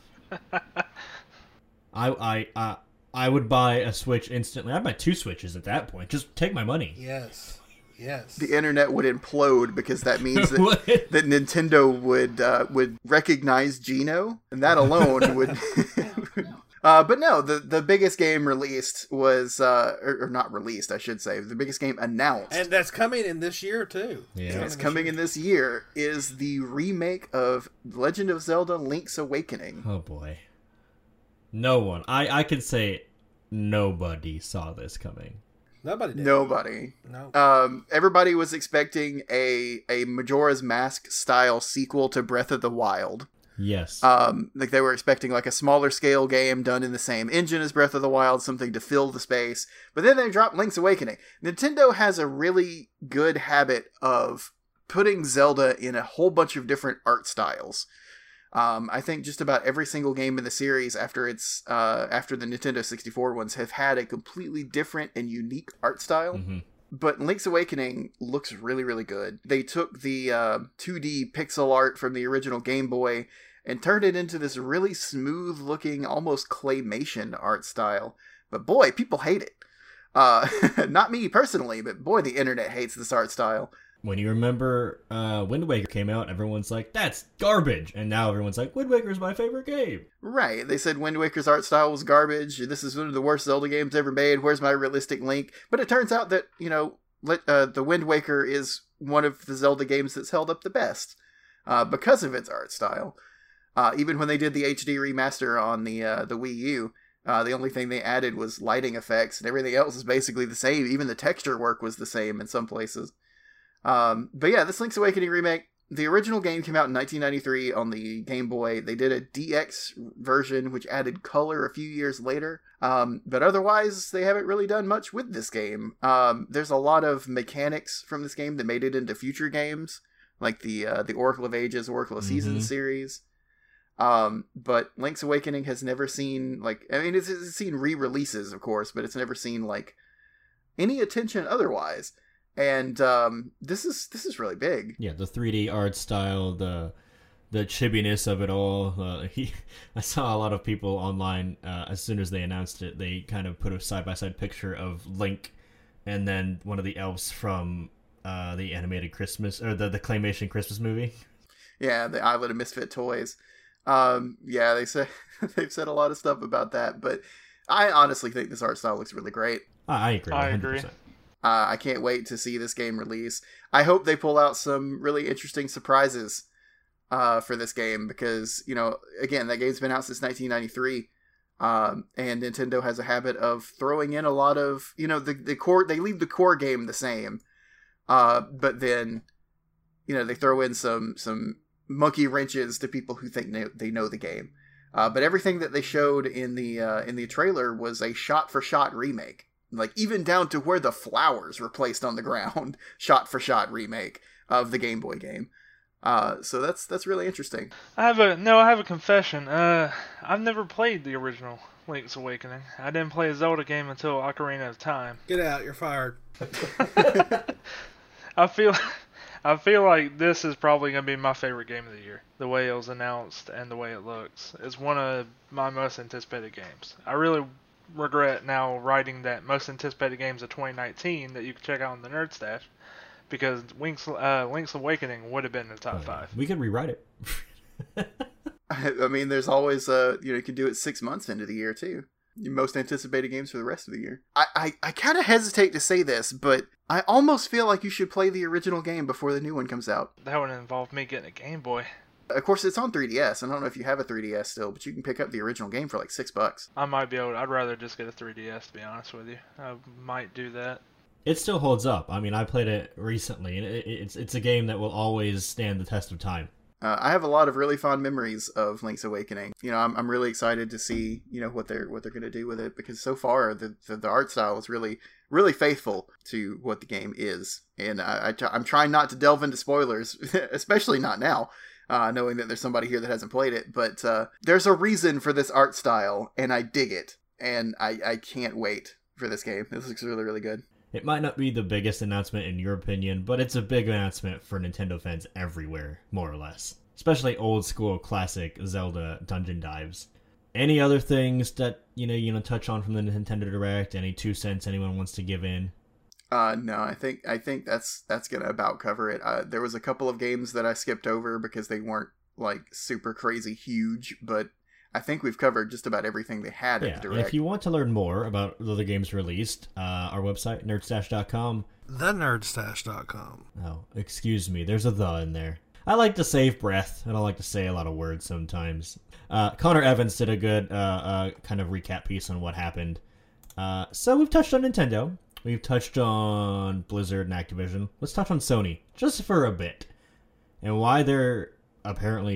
I I uh, I would buy a Switch instantly. I'd buy two Switches at that point. Just take my money. Yes. Yes. The internet would implode because that means that, What? that Nintendo would uh, would recognize Geno, and that alone would. uh, but no, the the biggest game released was, uh, or, or not released, I should say. The biggest game announced, And that's coming in this year too. Yeah. it's coming in this year, is the remake of Legend of Zelda: Link's Awakening. Oh boy. No one. I I could say nobody saw this coming. Nobody did. Nobody. No. Um, everybody was expecting a a Majora's Mask style sequel to Breath of the Wild. Yes. Um, like they were expecting like a smaller scale game done in the same engine as Breath of the Wild, something to fill the space. But then they dropped Link's Awakening. Nintendo has a really good habit of putting Zelda in a whole bunch of different art styles. Um, I think just about every single game in the series after its uh, after the Nintendo sixty-four ones have had a completely different and unique art style. Mm-hmm. But Link's Awakening looks really, really good. They took the uh, two D pixel art from the original Game Boy and turned it into this really smooth-looking, almost claymation art style. But boy, people hate it. Uh, not me personally, but boy, the internet hates this art style. When you remember uh, Wind Waker came out, everyone's like, that's garbage. And now everyone's like, Wind Waker's my favorite game. Right. They said Wind Waker's art style was garbage. This is one of the worst Zelda games ever made. Where's my realistic Link? But it turns out that, you know, uh, the Wind Waker is one of the Zelda games that's held up the best uh, because of its art style. Uh, even when they did the H D remaster on the uh, the Wii U, uh, the only thing they added was lighting effects, and everything else is basically the same. Even the texture work was the same in some places. Um, but yeah, this Link's Awakening remake, the original game came out in nineteen ninety-three on the Game Boy. They did a D X version, which added color a few years later. Um, but otherwise, they haven't really done much with this game. Um, there's a lot of mechanics from this game that made it into future games, like the uh, the Oracle of Ages, Oracle of Seasons mm-hmm. series. Um, but Link's Awakening has never seen, like, I mean, it's, it's seen re-releases, of course, but it's never seen, like, any attention otherwise. And, um, this is, this is really big. Yeah, the three D art style, the, the chibbiness of it all. Uh, he, I saw a lot of people online, uh, as soon as they announced it, they kind of put a side-by-side picture of Link and then one of the elves from, uh, the animated Christmas, or the, the claymation Christmas movie. Yeah, the Island of Misfit Toys. Um, yeah, they say they've said a lot of stuff about that, but I honestly think this art style looks really great. I agree. I one hundred percent. agree. Uh, I can't wait to see this game release. I hope they pull out some really interesting surprises uh, for this game because, you know, again, that game's been out since nineteen ninety-three, um, and Nintendo has a habit of throwing in a lot of, you know, the the core. They leave the core game the same, uh, but then, you know, they throw in some some. monkey wrenches to people who think they know the game. Uh, but everything that they showed in the uh, in the trailer was a shot-for-shot remake. Like, even down to where the flowers were placed on the ground. Shot-for-shot remake of the Game Boy game. Uh, so that's that's really interesting. I have a no. I have a confession. Uh, I've never played the original Link's Awakening. I didn't play a Zelda game until Ocarina of Time. Get out! You're fired. I feel. I feel like this is probably going to be my favorite game of the year. The way it was announced and the way it looks. It's one of my most anticipated games. I really regret now writing that most anticipated games of twenty nineteen that you can check out on the Nerd Stash, because Link's, uh, Link's Awakening would have been in the top oh, five. We could rewrite it. I mean, there's always, uh, you know, you can do it six months into the year, too. Most anticipated games for the rest of the year. I, I, I kind of hesitate to say this, but I almost feel like you should play the original game before the new one comes out. That would involve me getting a Game Boy. Of course, it's on three D S. I don't know if you have a three D S still, but you can pick up the original game for like six bucks. I might be able to, I'd rather just get a three D S, to be honest with you. I might do that. It still holds up. I mean, I played it recently, and it, it's it's a game that will always stand the test of time. Uh, I have a lot of really fond memories of Link's Awakening. You know, I'm I'm really excited to see, you know, what they're what they're going to do with it, because so far the, the the art style is really really faithful to what the game is, and I, I t- I'm trying not to delve into spoilers, especially not now, uh, knowing that there's somebody here that hasn't played it. But uh, there's a reason for this art style, and I dig it, and I I can't wait for this game. This looks really really good. It might not be the biggest announcement in your opinion, but it's a big announcement for Nintendo fans everywhere, more or less. Especially old school classic Zelda dungeon dives. Any other things that, you know, you know, touch on from the Nintendo Direct? Any two cents anyone wants to give in? Uh, no, I think I think that's that's gonna about cover it. Uh, there was a couple of games that I skipped over because they weren't like super crazy huge, but I think we've covered just about everything they had yeah, at the Direct. If you want to learn more about the other games released, uh, our website, nerd stash dot com. the nerd stash dot com. Oh, excuse me. There's a the in there. I like to save breath. I don't like to say a lot of words sometimes. Uh, Connor Evans did a good uh, uh, kind of recap piece on what happened. Uh, so we've touched on Nintendo. We've touched on Blizzard and Activision. Let's touch on Sony, just for a bit. And why they're apparently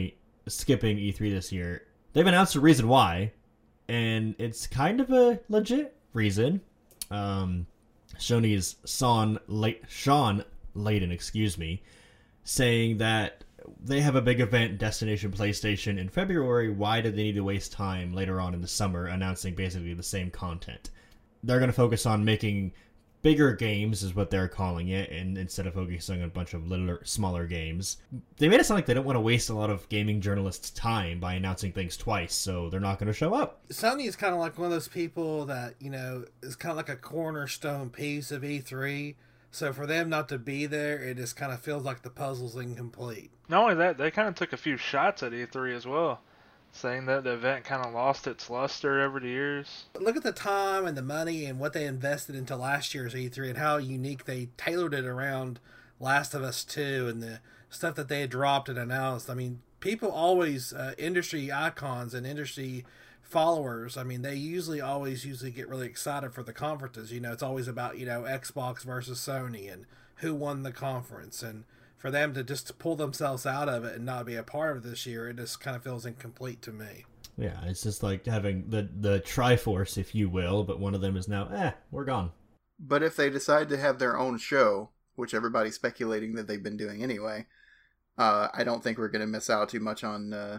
skipping E three this year. They've announced a reason why, and it's kind of a legit reason. Um, Sony's Sean, La- Sean Layden, excuse me, saying that they have a big event, Destination PlayStation, in February. Why did they need to waste time later on in the summer announcing basically the same content? They're going to focus on making bigger games, is what they're calling it, and instead of focusing on a bunch of littler, smaller games. They made it sound like they don't want to waste a lot of gaming journalists' time by announcing things twice, so they're not going to show up. Sony is kind of like one of those people that, you know, is kind of like a cornerstone piece of E three. So for them not to be there, it just kind of feels like the puzzle's incomplete. Not only that, they kind of took a few shots at E three as well, saying that the event kind of lost its luster over the years. But look at the time and the money and what they invested into last year's E three and how unique they tailored it around Last of Us two and the stuff that they had dropped and announced. I mean, people always, uh, industry icons and industry followers, I mean, they usually always usually get really excited for the conferences. You know, it's always about, you know, Xbox versus Sony and who won the conference. And for them to just pull themselves out of it and not be a part of it this year, it just kind of feels incomplete to me. Yeah, it's just like having the, the Triforce, if you will, but one of them is now, eh, we're gone. But if they decide to have their own show, which everybody's speculating that they've been doing anyway, uh, I don't think we're going to miss out too much on uh,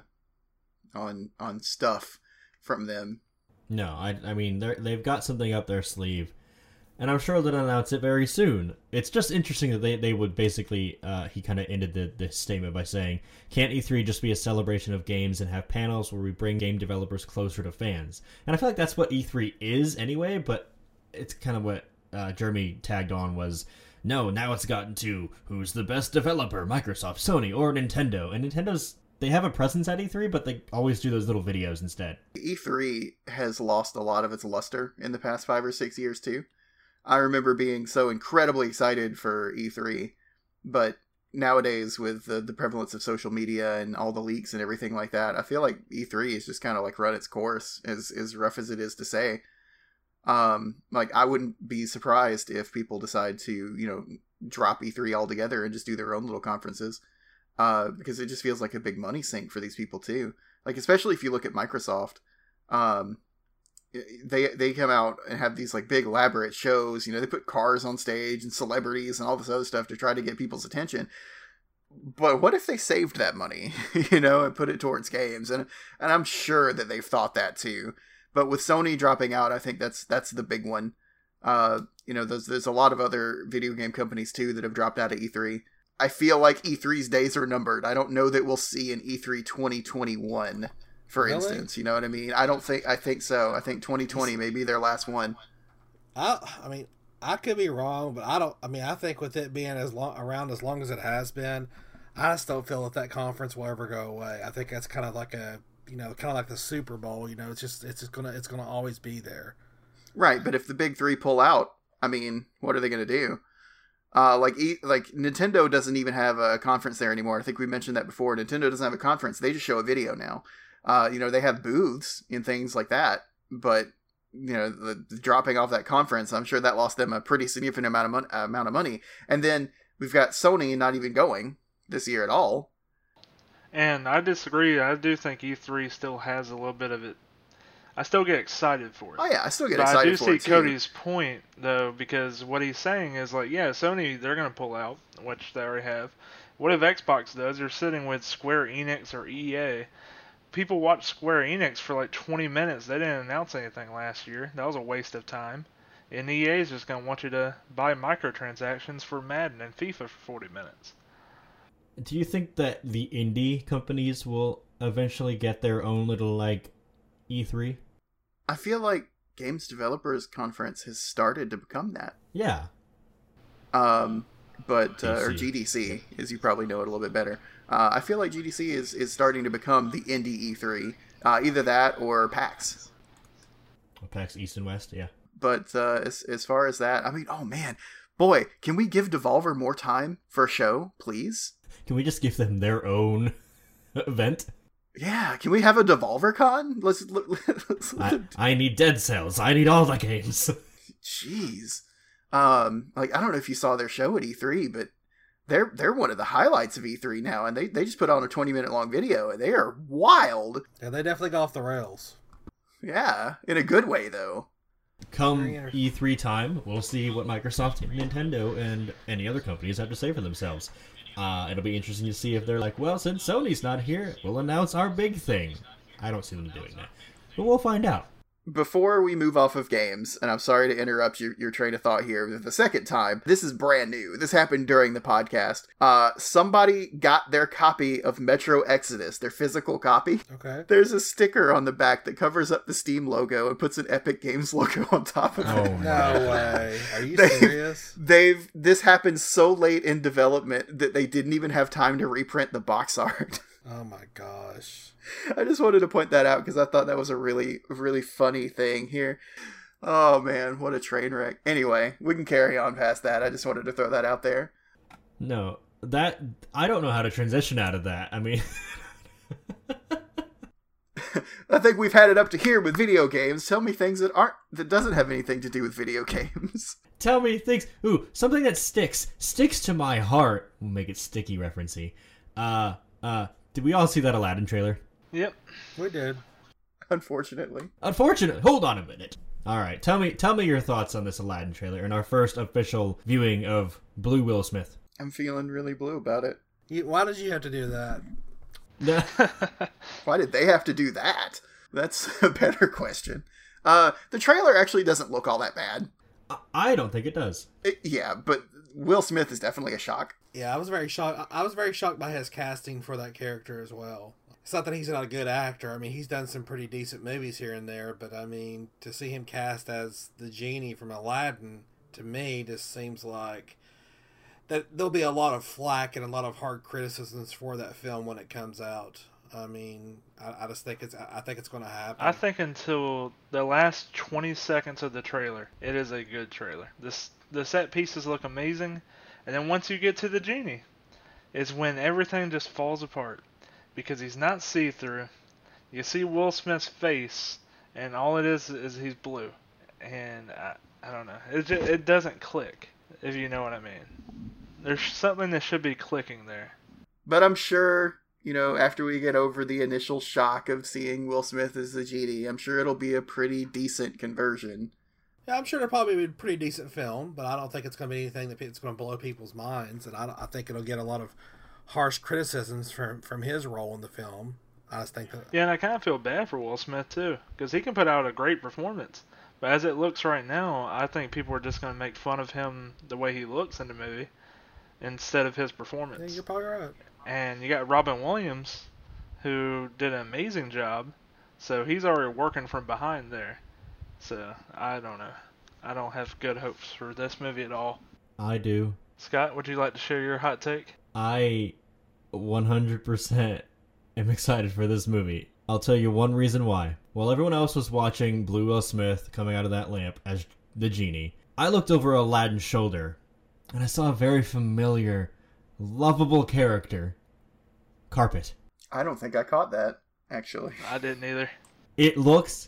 on on stuff from them. No, I I mean, they've got something up their sleeve, and I'm sure they'll announce it very soon. It's just interesting that they, they would basically, uh, he kind of ended the, this statement by saying, can't E three just be a celebration of games and have panels where we bring game developers closer to fans? And I feel like that's what E three is anyway, but it's kind of what uh, Jeremy tagged on was, no, now it's gotten to who's the best developer, Microsoft, Sony, or Nintendo. And Nintendo's, they have a presence at E three, but they always do those little videos instead. E three has lost a lot of its luster in the past five or six years too. I remember being so incredibly excited for E three, but nowadays with the, the prevalence of social media and all the leaks and everything like that, I feel like E three has just kind of like run its course, as, as rough as it is to say. Um, like, I wouldn't be surprised if people decide to, you know, drop E three altogether and just do their own little conferences. Uh, because it just feels like a big money sink for these people too. Like, especially if you look at Microsoft, um, they they come out and have these like big elaborate shows. You know, they put cars on stage and celebrities and all this other stuff to try to get people's attention. But what if they saved that money, you know, and put it towards games? And and I'm sure that they've thought that too. But with Sony dropping out, I think that's that's the big one. Uh, you know, there's there's a lot of other video game companies too that have dropped out of E three. I feel like E three's days are numbered. I don't know that we'll see an E three twenty twenty-one, for really? instance. You know what I mean? I don't think, I think so. I think twenty twenty may be their last one. I, I mean, I could be wrong, but I don't, I mean, I think with it being as long, around as long as it has been, I just don't feel that that conference will ever go away. I think that's kind of like a, you know, kind of like the Super Bowl, you know, it's just, it's just gonna, it's gonna always be there. Right. But if the big three pull out, I mean, what are they going to do? Uh, like like Nintendo doesn't even have a conference there anymore. I think we mentioned that before. Nintendo doesn't have a conference. They just show a video now. Uh, you know, they have booths and things like that. But, you know, the, the dropping off that conference, I'm sure that lost them a pretty significant amount of, mon- uh, amount of money. And then we've got Sony not even going this year at all. And I disagree. I do think E three still has a little bit of it. I still get excited for it. Oh yeah, I still get but excited I do for see it too. Cody's point though, because what he's saying is like, yeah, Sony, they're gonna pull out, which they already have. What if Xbox does? They're sitting with Square Enix or E A. People watch Square Enix for like twenty minutes. They didn't announce anything last year. That was a waste of time. And E A is just gonna want you to buy microtransactions for Madden and FIFA for forty minutes. Do you think that the indie companies will eventually get their own little like E three? I feel like Games Developers Conference has started to become that. Yeah. Um, but uh, or G D C. G D C, as you probably know it a little bit better. Uh, I feel like G D C is, is starting to become the indie E three. Uh, either that or PAX. Oh, PAX East and West, yeah. But uh, as as far as that, I mean, oh man, boy, can we give Devolver more time for a show, please? Can we just give them their own event? Yeah, can we have a Devolver Con? Let's. let's I, I need Dead Cells. I need all the games. Jeez, um, like I don't know if you saw their show at E three, but they're they're one of the highlights of E three now, and they, they just put on a twenty minute long video, and they are wild. Yeah, they definitely got off the rails. Yeah, in a good way though. Come E three time, we'll see what Microsoft, Nintendo, and any other companies have to say for themselves. Uh, it'll be interesting to see if they're like, well, since Sony's not here, we'll announce our big thing. I don't see them doing that, but we'll find out. Before we move off of games, and I'm sorry to interrupt your, your train of thought here the second time, this is brand new. This happened during the podcast. Uh, somebody got their copy of Metro Exodus, their physical copy. Okay. There's a sticker on the back that covers up the Steam logo and puts an Epic Games logo on top of Oh, it. No way. Are you They- serious? They've this happened so late in development that they didn't even have time to reprint the box art. Oh my gosh. I just wanted to point that out because I thought that was a really, really funny thing here. Oh man, what a train wreck. Anyway, we can carry on past that. I just wanted to throw that out there. No, that I don't know how to transition out of that. I mean, I think we've had it up to here with video games. Tell me things that aren't that doesn't have anything to do with video games. tell me things. Ooh, something that sticks sticks to my heart. We'll make it sticky referencey. Uh, uh, did we all see that Aladdin trailer? Yep. We did. Unfortunately. Unfortunate. Hold on a minute. All right, tell me, tell me your thoughts on this Aladdin trailer and our first official viewing of Blue Will Smith. I'm feeling really blue about it. You, why did you have to do that? Why did they have to do that? That's a better question. Uh, the trailer actually doesn't look all that bad. I don't think it does. It, yeah, but Will Smith is definitely a shock. Yeah, I was very shocked. I was very shocked by his casting for that character as well. It's not that he's not a good actor. I mean, he's done some pretty decent movies here and there, but I mean, to see him cast as the genie from Aladdin, to me, just seems like that there'll be a lot of flack and a lot of hard criticisms for that film when it comes out. I mean, I, I just think it's I think it's going to happen. I think until the last twenty seconds of the trailer, it is a good trailer. This the set pieces look amazing, and then once you get to the genie, is when everything just falls apart. Because he's not see-through. You see Will Smith's face, and all it is is he's blue. And I, I don't know. It just, it doesn't click, if you know what I mean. There's something that should be clicking there. But I'm sure, you know, after we get over the initial shock of seeing Will Smith as the genie, I'm sure it'll be a pretty decent conversion. Yeah, I'm sure it'll probably be a pretty decent film, but I don't think it's going to be anything that's going to blow people's minds. And I, I think it'll get a lot of harsh criticisms from from his role in the film. I just think that... Yeah, and I kind of feel bad for Will Smith, too. Because he can put out a great performance. But as it looks right now, I think people are just going to make fun of him the way he looks in the movie instead of his performance. Yeah, you're probably right. And you got Robin Williams, who did an amazing job. So he's already working from behind there. So, I don't know. I don't have good hopes for this movie at all. I do. Scott, would you like to share your hot take? I one hundred percent am excited for this movie. I'll tell you one reason why. While everyone else was watching Blue Will Smith coming out of that lamp as the genie, I looked over Aladdin's shoulder, and I saw a very familiar, lovable character. Carpet. I don't think I caught that, actually. I didn't either. It looks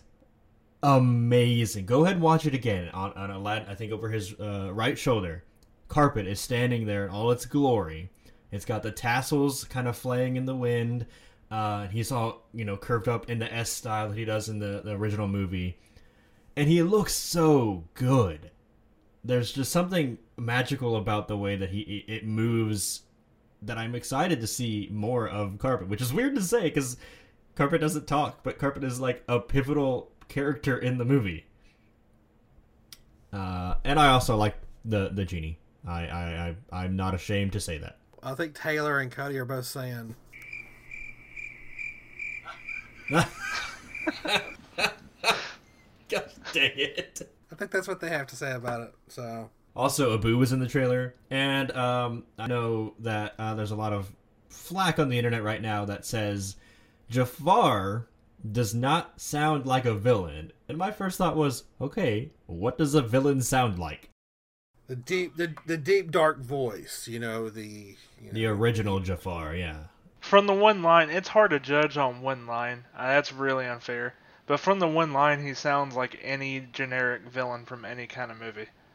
amazing. Go ahead and watch it again. On, on Aladdin, I think over his uh, right shoulder, Carpet is standing there in all its glory. It's got the tassels kind of flaying in the wind. Uh, he's all, you know, curved up in the S style that he does in the, the original movie. And he looks so good. There's just something magical about the way that he it moves that I'm excited to see more of Carpet, which is weird to say because Carpet doesn't talk, but Carpet is like a pivotal character in the movie. Uh, and I also like the, the genie. I, I, I, I'm not ashamed to say that. I think Taylor and Cody are both saying... Gosh dang it. I think that's what they have to say about it, so... Also, Abu was in the trailer, and um, I know that uh, there's a lot of flack on the internet right now that says Jafar does not sound like a villain. And my first thought was, okay, what does a villain sound like? The deep, the, the deep dark voice, you know, the... You know, The original Jafar, yeah. From the one line, it's hard to judge on one line. Uh, that's really unfair. But from the one line, he sounds like any generic villain from any kind of movie.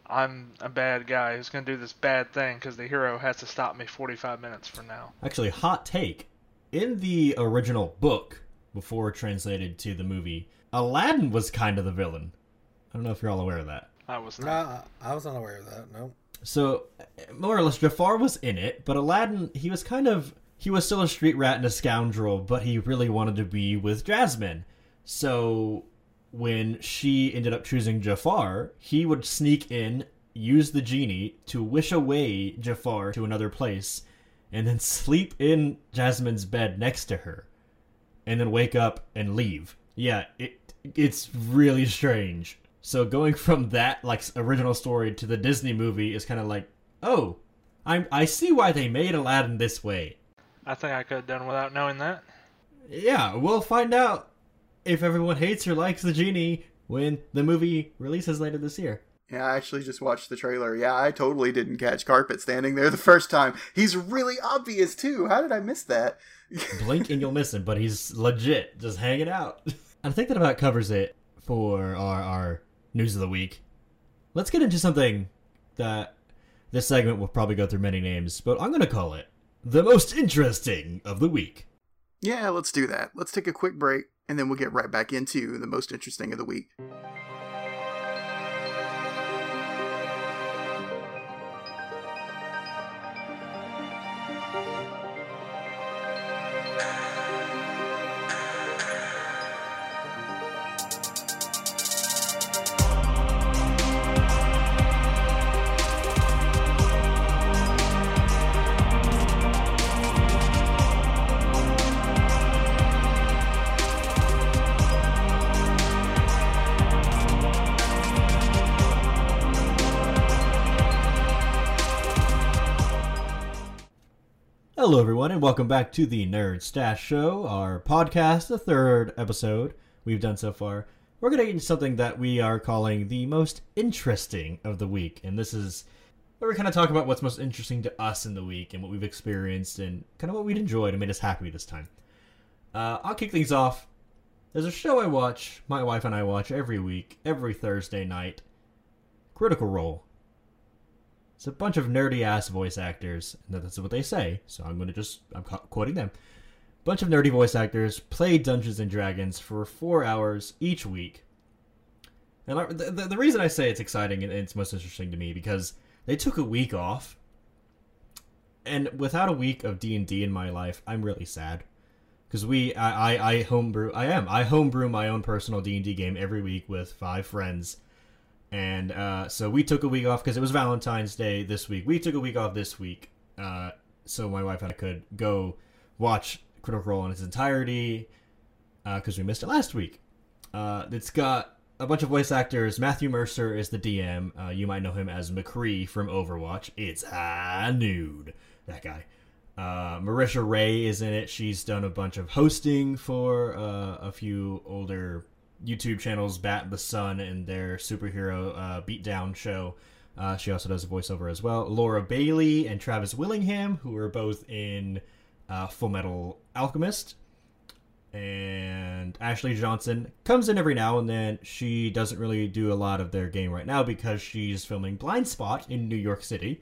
I'm a bad guy who's going to do this bad thing because the hero has to stop me forty-five minutes from now. Actually, hot take. In the original book, before translated to the movie, Aladdin was kind of the villain. I don't know if you're all aware of that. I was not. No, I was unaware of that. No. So, more or less, Jafar was in it, but Aladdin, he was kind of... He was still a street rat and a scoundrel, but he really wanted to be with Jasmine. So, when she ended up choosing Jafar, he would sneak in, use the genie to wish away Jafar to another place, and then sleep in Jasmine's bed next to her, and then wake up and leave. Yeah, it it's really strange. So going from that like original story to the Disney movie is kind of like, oh, I I see why they made Aladdin this way. I think I could have done without knowing that. Yeah, we'll find out if everyone hates or likes the genie when the movie releases later this year. Yeah, I actually just watched the trailer. Yeah, I totally didn't catch Carpet standing there the first time. He's really obvious, too. How did I miss that? Blink and you'll miss him, but he's legit just hanging out. I think that about covers it for our, our news of the week. Let's get into something that this segment will probably go through many names, but I'm going to call it the most interesting of the week. Yeah, let's do that. Let's take a quick break, and then we'll get right back into the most interesting of the week. Hello, everyone, and welcome back to the Nerd Stash Show, our podcast, the third episode we've done so far. We're going to get into something that we are calling the most interesting of the week, and this is where we kind of talk about what's most interesting to us in the week and what we've experienced and kind of what we'd enjoyed and made us happy this time. Uh, I'll kick things off. There's a show I watch, my wife and I watch every week, every Thursday night, Critical Role. It's a bunch of nerdy-ass voice actors, and that's what they say, so I'm going to just, I'm quoting them. Bunch of nerdy voice actors play Dungeons and Dragons for four hours each week. And I, the, the reason I say it's exciting and it's most interesting to me, because they took a week off, and without a week of D and D in my life, I'm really sad. Because we, I, I, I homebrew, I am, I homebrew my own personal D and D game every week with five friends. And uh, so we took a week off because it was Valentine's Day this week. We took a week off this week uh, so my wife and I could go watch Critical Role in its entirety because uh, we missed it last week. Uh, it's got a bunch of voice actors. Matthew Mercer is the D M. Uh, you might know him as McCree from Overwatch. It's high nude, that guy. Uh, Marisha Ray is in it. She's done a bunch of hosting for uh, a few older YouTube channels, Bat and the Sun, and their superhero uh, beatdown show. Uh, she also does a voiceover as well. Laura Bailey and Travis Willingham, who are both in uh, Full Metal Alchemist. And Ashley Johnson comes in every now and then. She doesn't really do a lot of their game right now because she's filming Blind Spot in New York City.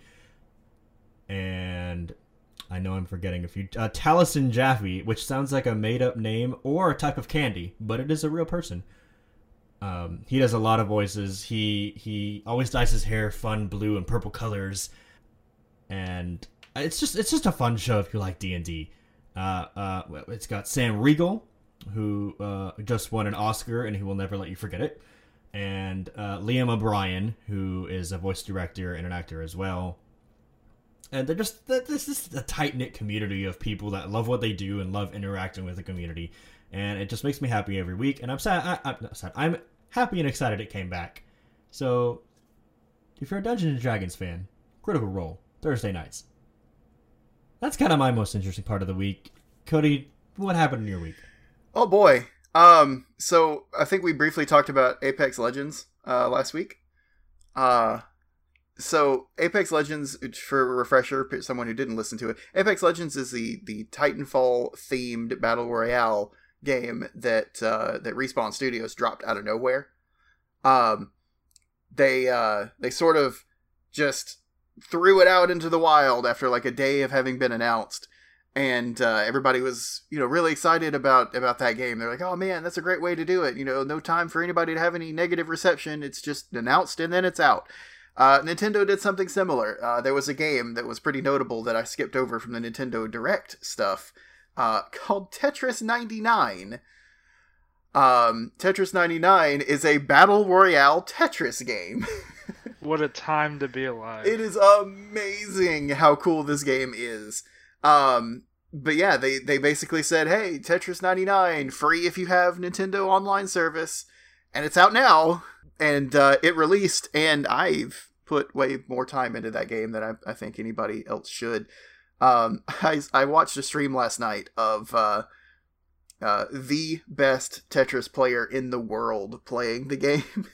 And I know I'm forgetting a few. Uh, Taliesin Jaffe, which sounds like a made-up name or a type of candy, but it is a real person. Um, he does a lot of voices. He he always dyes his hair fun blue and purple colors, and it's just it's just a fun show if you like D and D. Uh, uh, it's got Sam Riegel, who uh, just won an Oscar and he will never let you forget it, and uh, Liam O'Brien, who is a voice director and an actor as well. And they're just, this is a tight-knit community of people that love what they do and love interacting with the community. And it just makes me happy every week. And I'm sad, I, I'm not sad, I'm happy and excited it came back. So, if you're a Dungeons and Dragons fan, Critical Role, Thursday nights. That's kind of my most interesting part of the week. Cody, what happened in your week? Oh boy. Um, so, I think we briefly talked about Apex Legends uh, last week. Uh... So, Apex Legends, for a refresher, someone who didn't listen to it, Apex Legends is the, the Titanfall-themed Battle Royale game that uh, that Respawn Studios dropped out of nowhere. Um, they uh, they sort of just threw it out into the wild after like a day of having been announced. And uh, everybody was, you know, really excited about, about that game. They're like, oh man, that's a great way to do it. You know, no time for anybody to have any negative reception. It's just announced and then it's out. Uh, Nintendo did something similar. Uh, there was a game that was pretty notable that I skipped over from the Nintendo Direct stuff uh, called Tetris ninety-nine. Um, Tetris ninety-nine is a Battle Royale Tetris game. What a time to be alive. It is amazing how cool this game is. Um, but yeah, they, they basically said, hey, Tetris ninety-nine, free if you have Nintendo Online service, and it's out now, and, uh, it released, and I've put way more time into that game than I, I think anybody else should. Um, I, I watched a stream last night of, uh, uh, the best Tetris player in the world playing the game,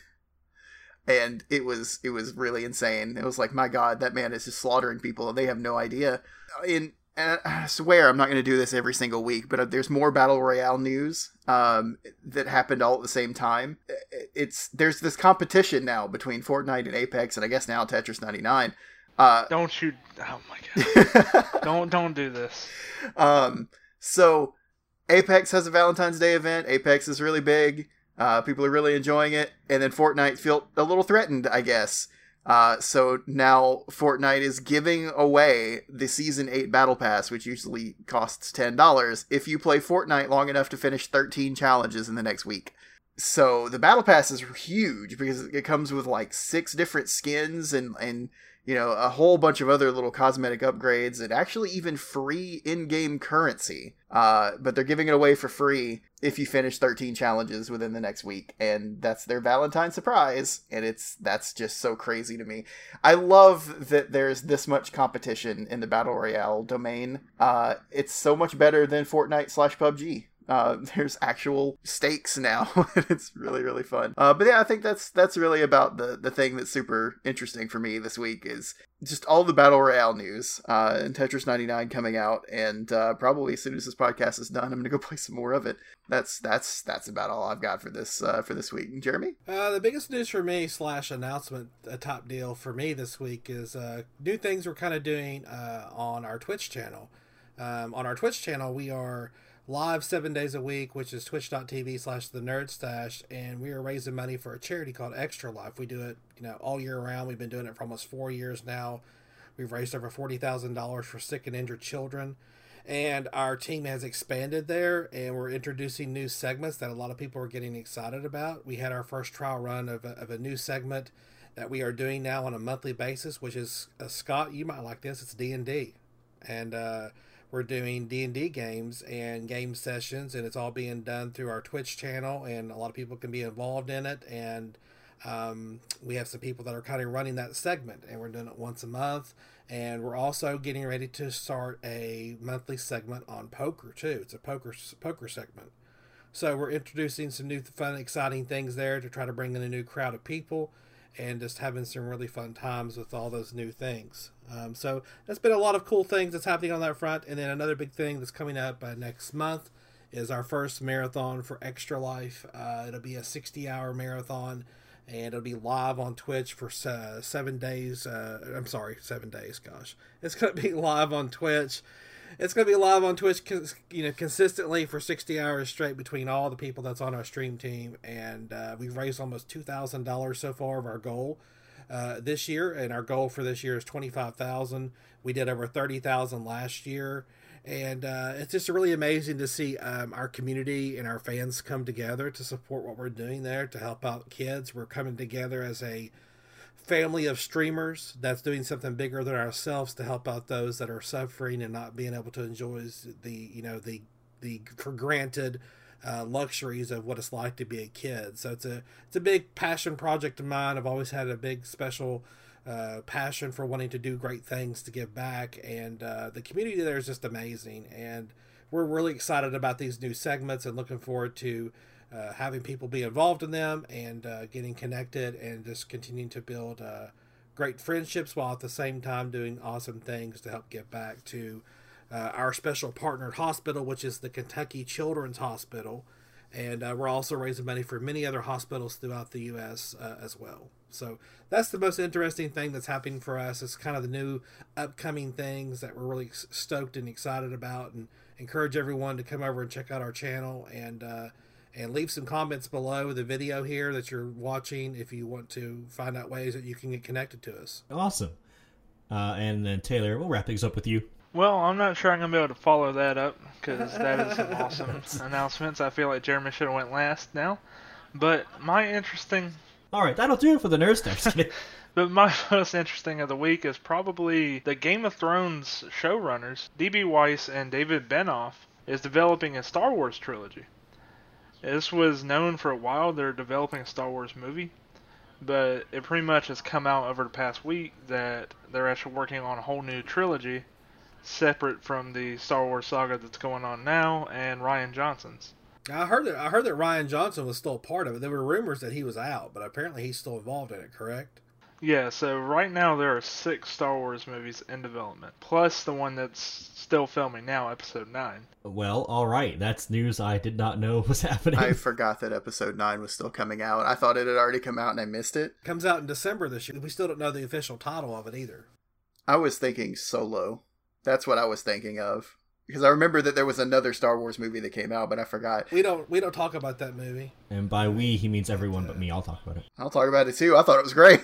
and it was, it was really insane. It was like, my god, that man is just slaughtering people, and they have no idea. In And I swear I'm not going to do this every single week, but there's more Battle Royale news um, that happened all at the same time. It's There's this competition now between Fortnite and Apex, and I guess now Tetris ninety-nine. Uh, don't you... Oh my god. don't don't do this. Um, so, Apex has a Valentine's Day event. Apex is really big. Uh, people are really enjoying it. And then Fortnite felt a little threatened, I guess. Uh, so now Fortnite is giving away the Season eight Battle Pass, which usually costs ten dollars, if you play Fortnite long enough to finish thirteen challenges in the next week. So the Battle Pass is huge because it comes with like six different skins and, and you know, a whole bunch of other little cosmetic upgrades and actually even free in-game currency. Uh, but they're giving it away for free if you finish thirteen challenges within the next week. And that's their Valentine's surprise. And it's, that's just so crazy to me. I love that there's this much competition in the Battle Royale domain. Uh, it's so much better than Fortnite slash P U B G. Uh, there's actual stakes now. It's really, really fun. Uh, but yeah, I think that's that's really about the, the thing that's super interesting for me this week is just all the Battle Royale news uh, and Tetris ninety-nine coming out. And uh, probably as soon as this podcast is done, I'm going to go play some more of it. That's that's that's about all I've got for this uh, for this week. Jeremy? Uh, the biggest news for me slash announcement, a top deal for me this week is uh, new things we're kind of doing uh, on our Twitch channel. Um, on our Twitch channel, we are live seven days a week, which is twitch.tv slash the nerd stash, and we are raising money for a charity called Extra Life. We do it, you know, all year round. We've been doing it for almost four years now. We've raised over forty thousand dollars for sick and injured children, and our team has expanded there, and we're introducing new segments that a lot of people are getting excited about. We had our first trial run of a, of a new segment that we are doing now on a monthly basis, which is, uh, Scott, you might like this, it's D and D, and uh we're doing D and D games and game sessions, and it's all being done through our Twitch channel, and a lot of people can be involved in it, and um, we have some people that are kind of running that segment, and we're doing it once a month, and we're also getting ready to start a monthly segment on poker, too. It's a poker poker segment. So we're introducing some new fun, exciting things there to try to bring in a new crowd of people, and just having some really fun times with all those new things. Um, so that's been a lot of cool things that's happening on that front. And then another big thing that's coming up uh, next month is our first marathon for Extra Life. Uh, it'll be a sixty hour marathon, and it'll be live on Twitch for uh, seven days. Uh, I'm sorry, seven days. Gosh, it's going to be live on Twitch. It's going to be live on Twitch, you know, consistently for sixty hours straight between all the people that's on our stream team. And uh, we've raised almost two thousand dollars so far of our goal uh, this year. And our goal for this year is twenty-five thousand dollars. We did over thirty thousand dollars last year. And uh, it's just really amazing to see um, our community and our fans come together to support what we're doing there to help out kids. We're coming together as a family of streamers that's doing something bigger than ourselves to help out those that are suffering and not being able to enjoy the, you know, the the for granted uh, luxuries of what it's like to be a kid. So it's a it's a big passion project of mine. I've always had a big special uh, passion for wanting to do great things to give back, and uh, the community there is just amazing. And we're really excited about these new segments and looking forward to Uh, having people be involved in them and uh, getting connected and just continuing to build uh, great friendships while at the same time doing awesome things to help give back to uh, our special partnered hospital, which is the Kentucky Children's Hospital. And uh, we're also raising money for many other hospitals throughout the U S uh, as well. So that's the most interesting thing that's happening for us. It's kind of the new upcoming things that we're really stoked and excited about, and encourage everyone to come over and check out our channel and uh, and leave some comments below the video here that you're watching if you want to find out ways that you can get connected to us. Awesome. Uh, and then Taylor, we'll wrap things up with you. Well, I'm not sure I'm going to be able to follow that up, because that is some awesome announcements. I feel like Jeremy should have went last now. But my interesting... All right, that'll do it for the Nerd Stash. But my most interesting of the week is probably the Game of Thrones showrunners, D B Weiss and David Benioff, is developing a Star Wars trilogy. This was known for a while. They're developing a Star Wars movie. But it pretty much has come out over the past week that they're actually working on a whole new trilogy separate from the Star Wars saga that's going on now and Rian Johnson's. I heard that I heard that Rian Johnson was still a part of it. There were rumors that he was out, but apparently he's still involved in it, correct? Yeah, so right now there are six Star Wars movies in development, plus the one that's still filming now, Episode nine. Well, all right. That's news I did not know was happening. I forgot that Episode nine was still coming out. I thought it had already come out and I missed it. Comes out in December this year. We still don't know the official title of it either. I was thinking Solo. That's what I was thinking of. Because I remember that there was another Star Wars movie that came out, but I forgot. We don't we don't talk about that movie. And by we, he means everyone but me. I'll talk about it. I'll talk about it too. I thought it was great.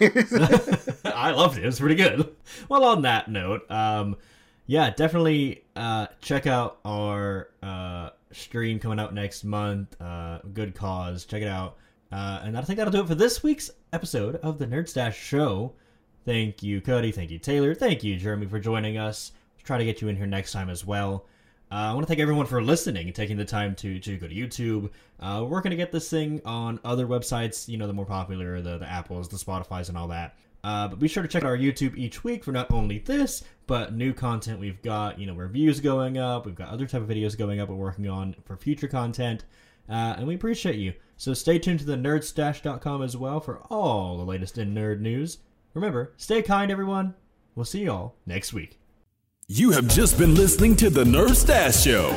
I loved it. It was pretty good. Well, on that note, um, yeah, definitely uh, check out our uh, stream coming out next month. Uh, Good Cause. Check it out. Uh, and I think that'll do it for this week's episode of the Nerd Stash Show. Thank you, Cody. Thank you, Taylor. Thank you, Jeremy, for joining us. Try to get you in here next time as well. Uh, I want to thank everyone for listening and taking the time to, to go to YouTube. Uh, we're going to get this thing on other websites, you know, the more popular, the, the Apples, the Spotifys, and all that. Uh, but be sure to check out our YouTube each week for not only this, but new content. We've got, you know, reviews going up. We've got other type of videos going up we're working on for future content. Uh, and we appreciate you. So stay tuned to the nerd stash dot com as well for all the latest in nerd news. Remember, stay kind, everyone. We'll see you all next week. You have just been listening to the Nerd Stash Show.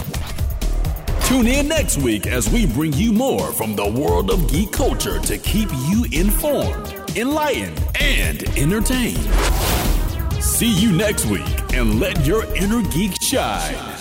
Tune in next week as we bring you more from the world of geek culture to keep you informed, enlightened, and entertained. See you next week, and let your inner geek shine.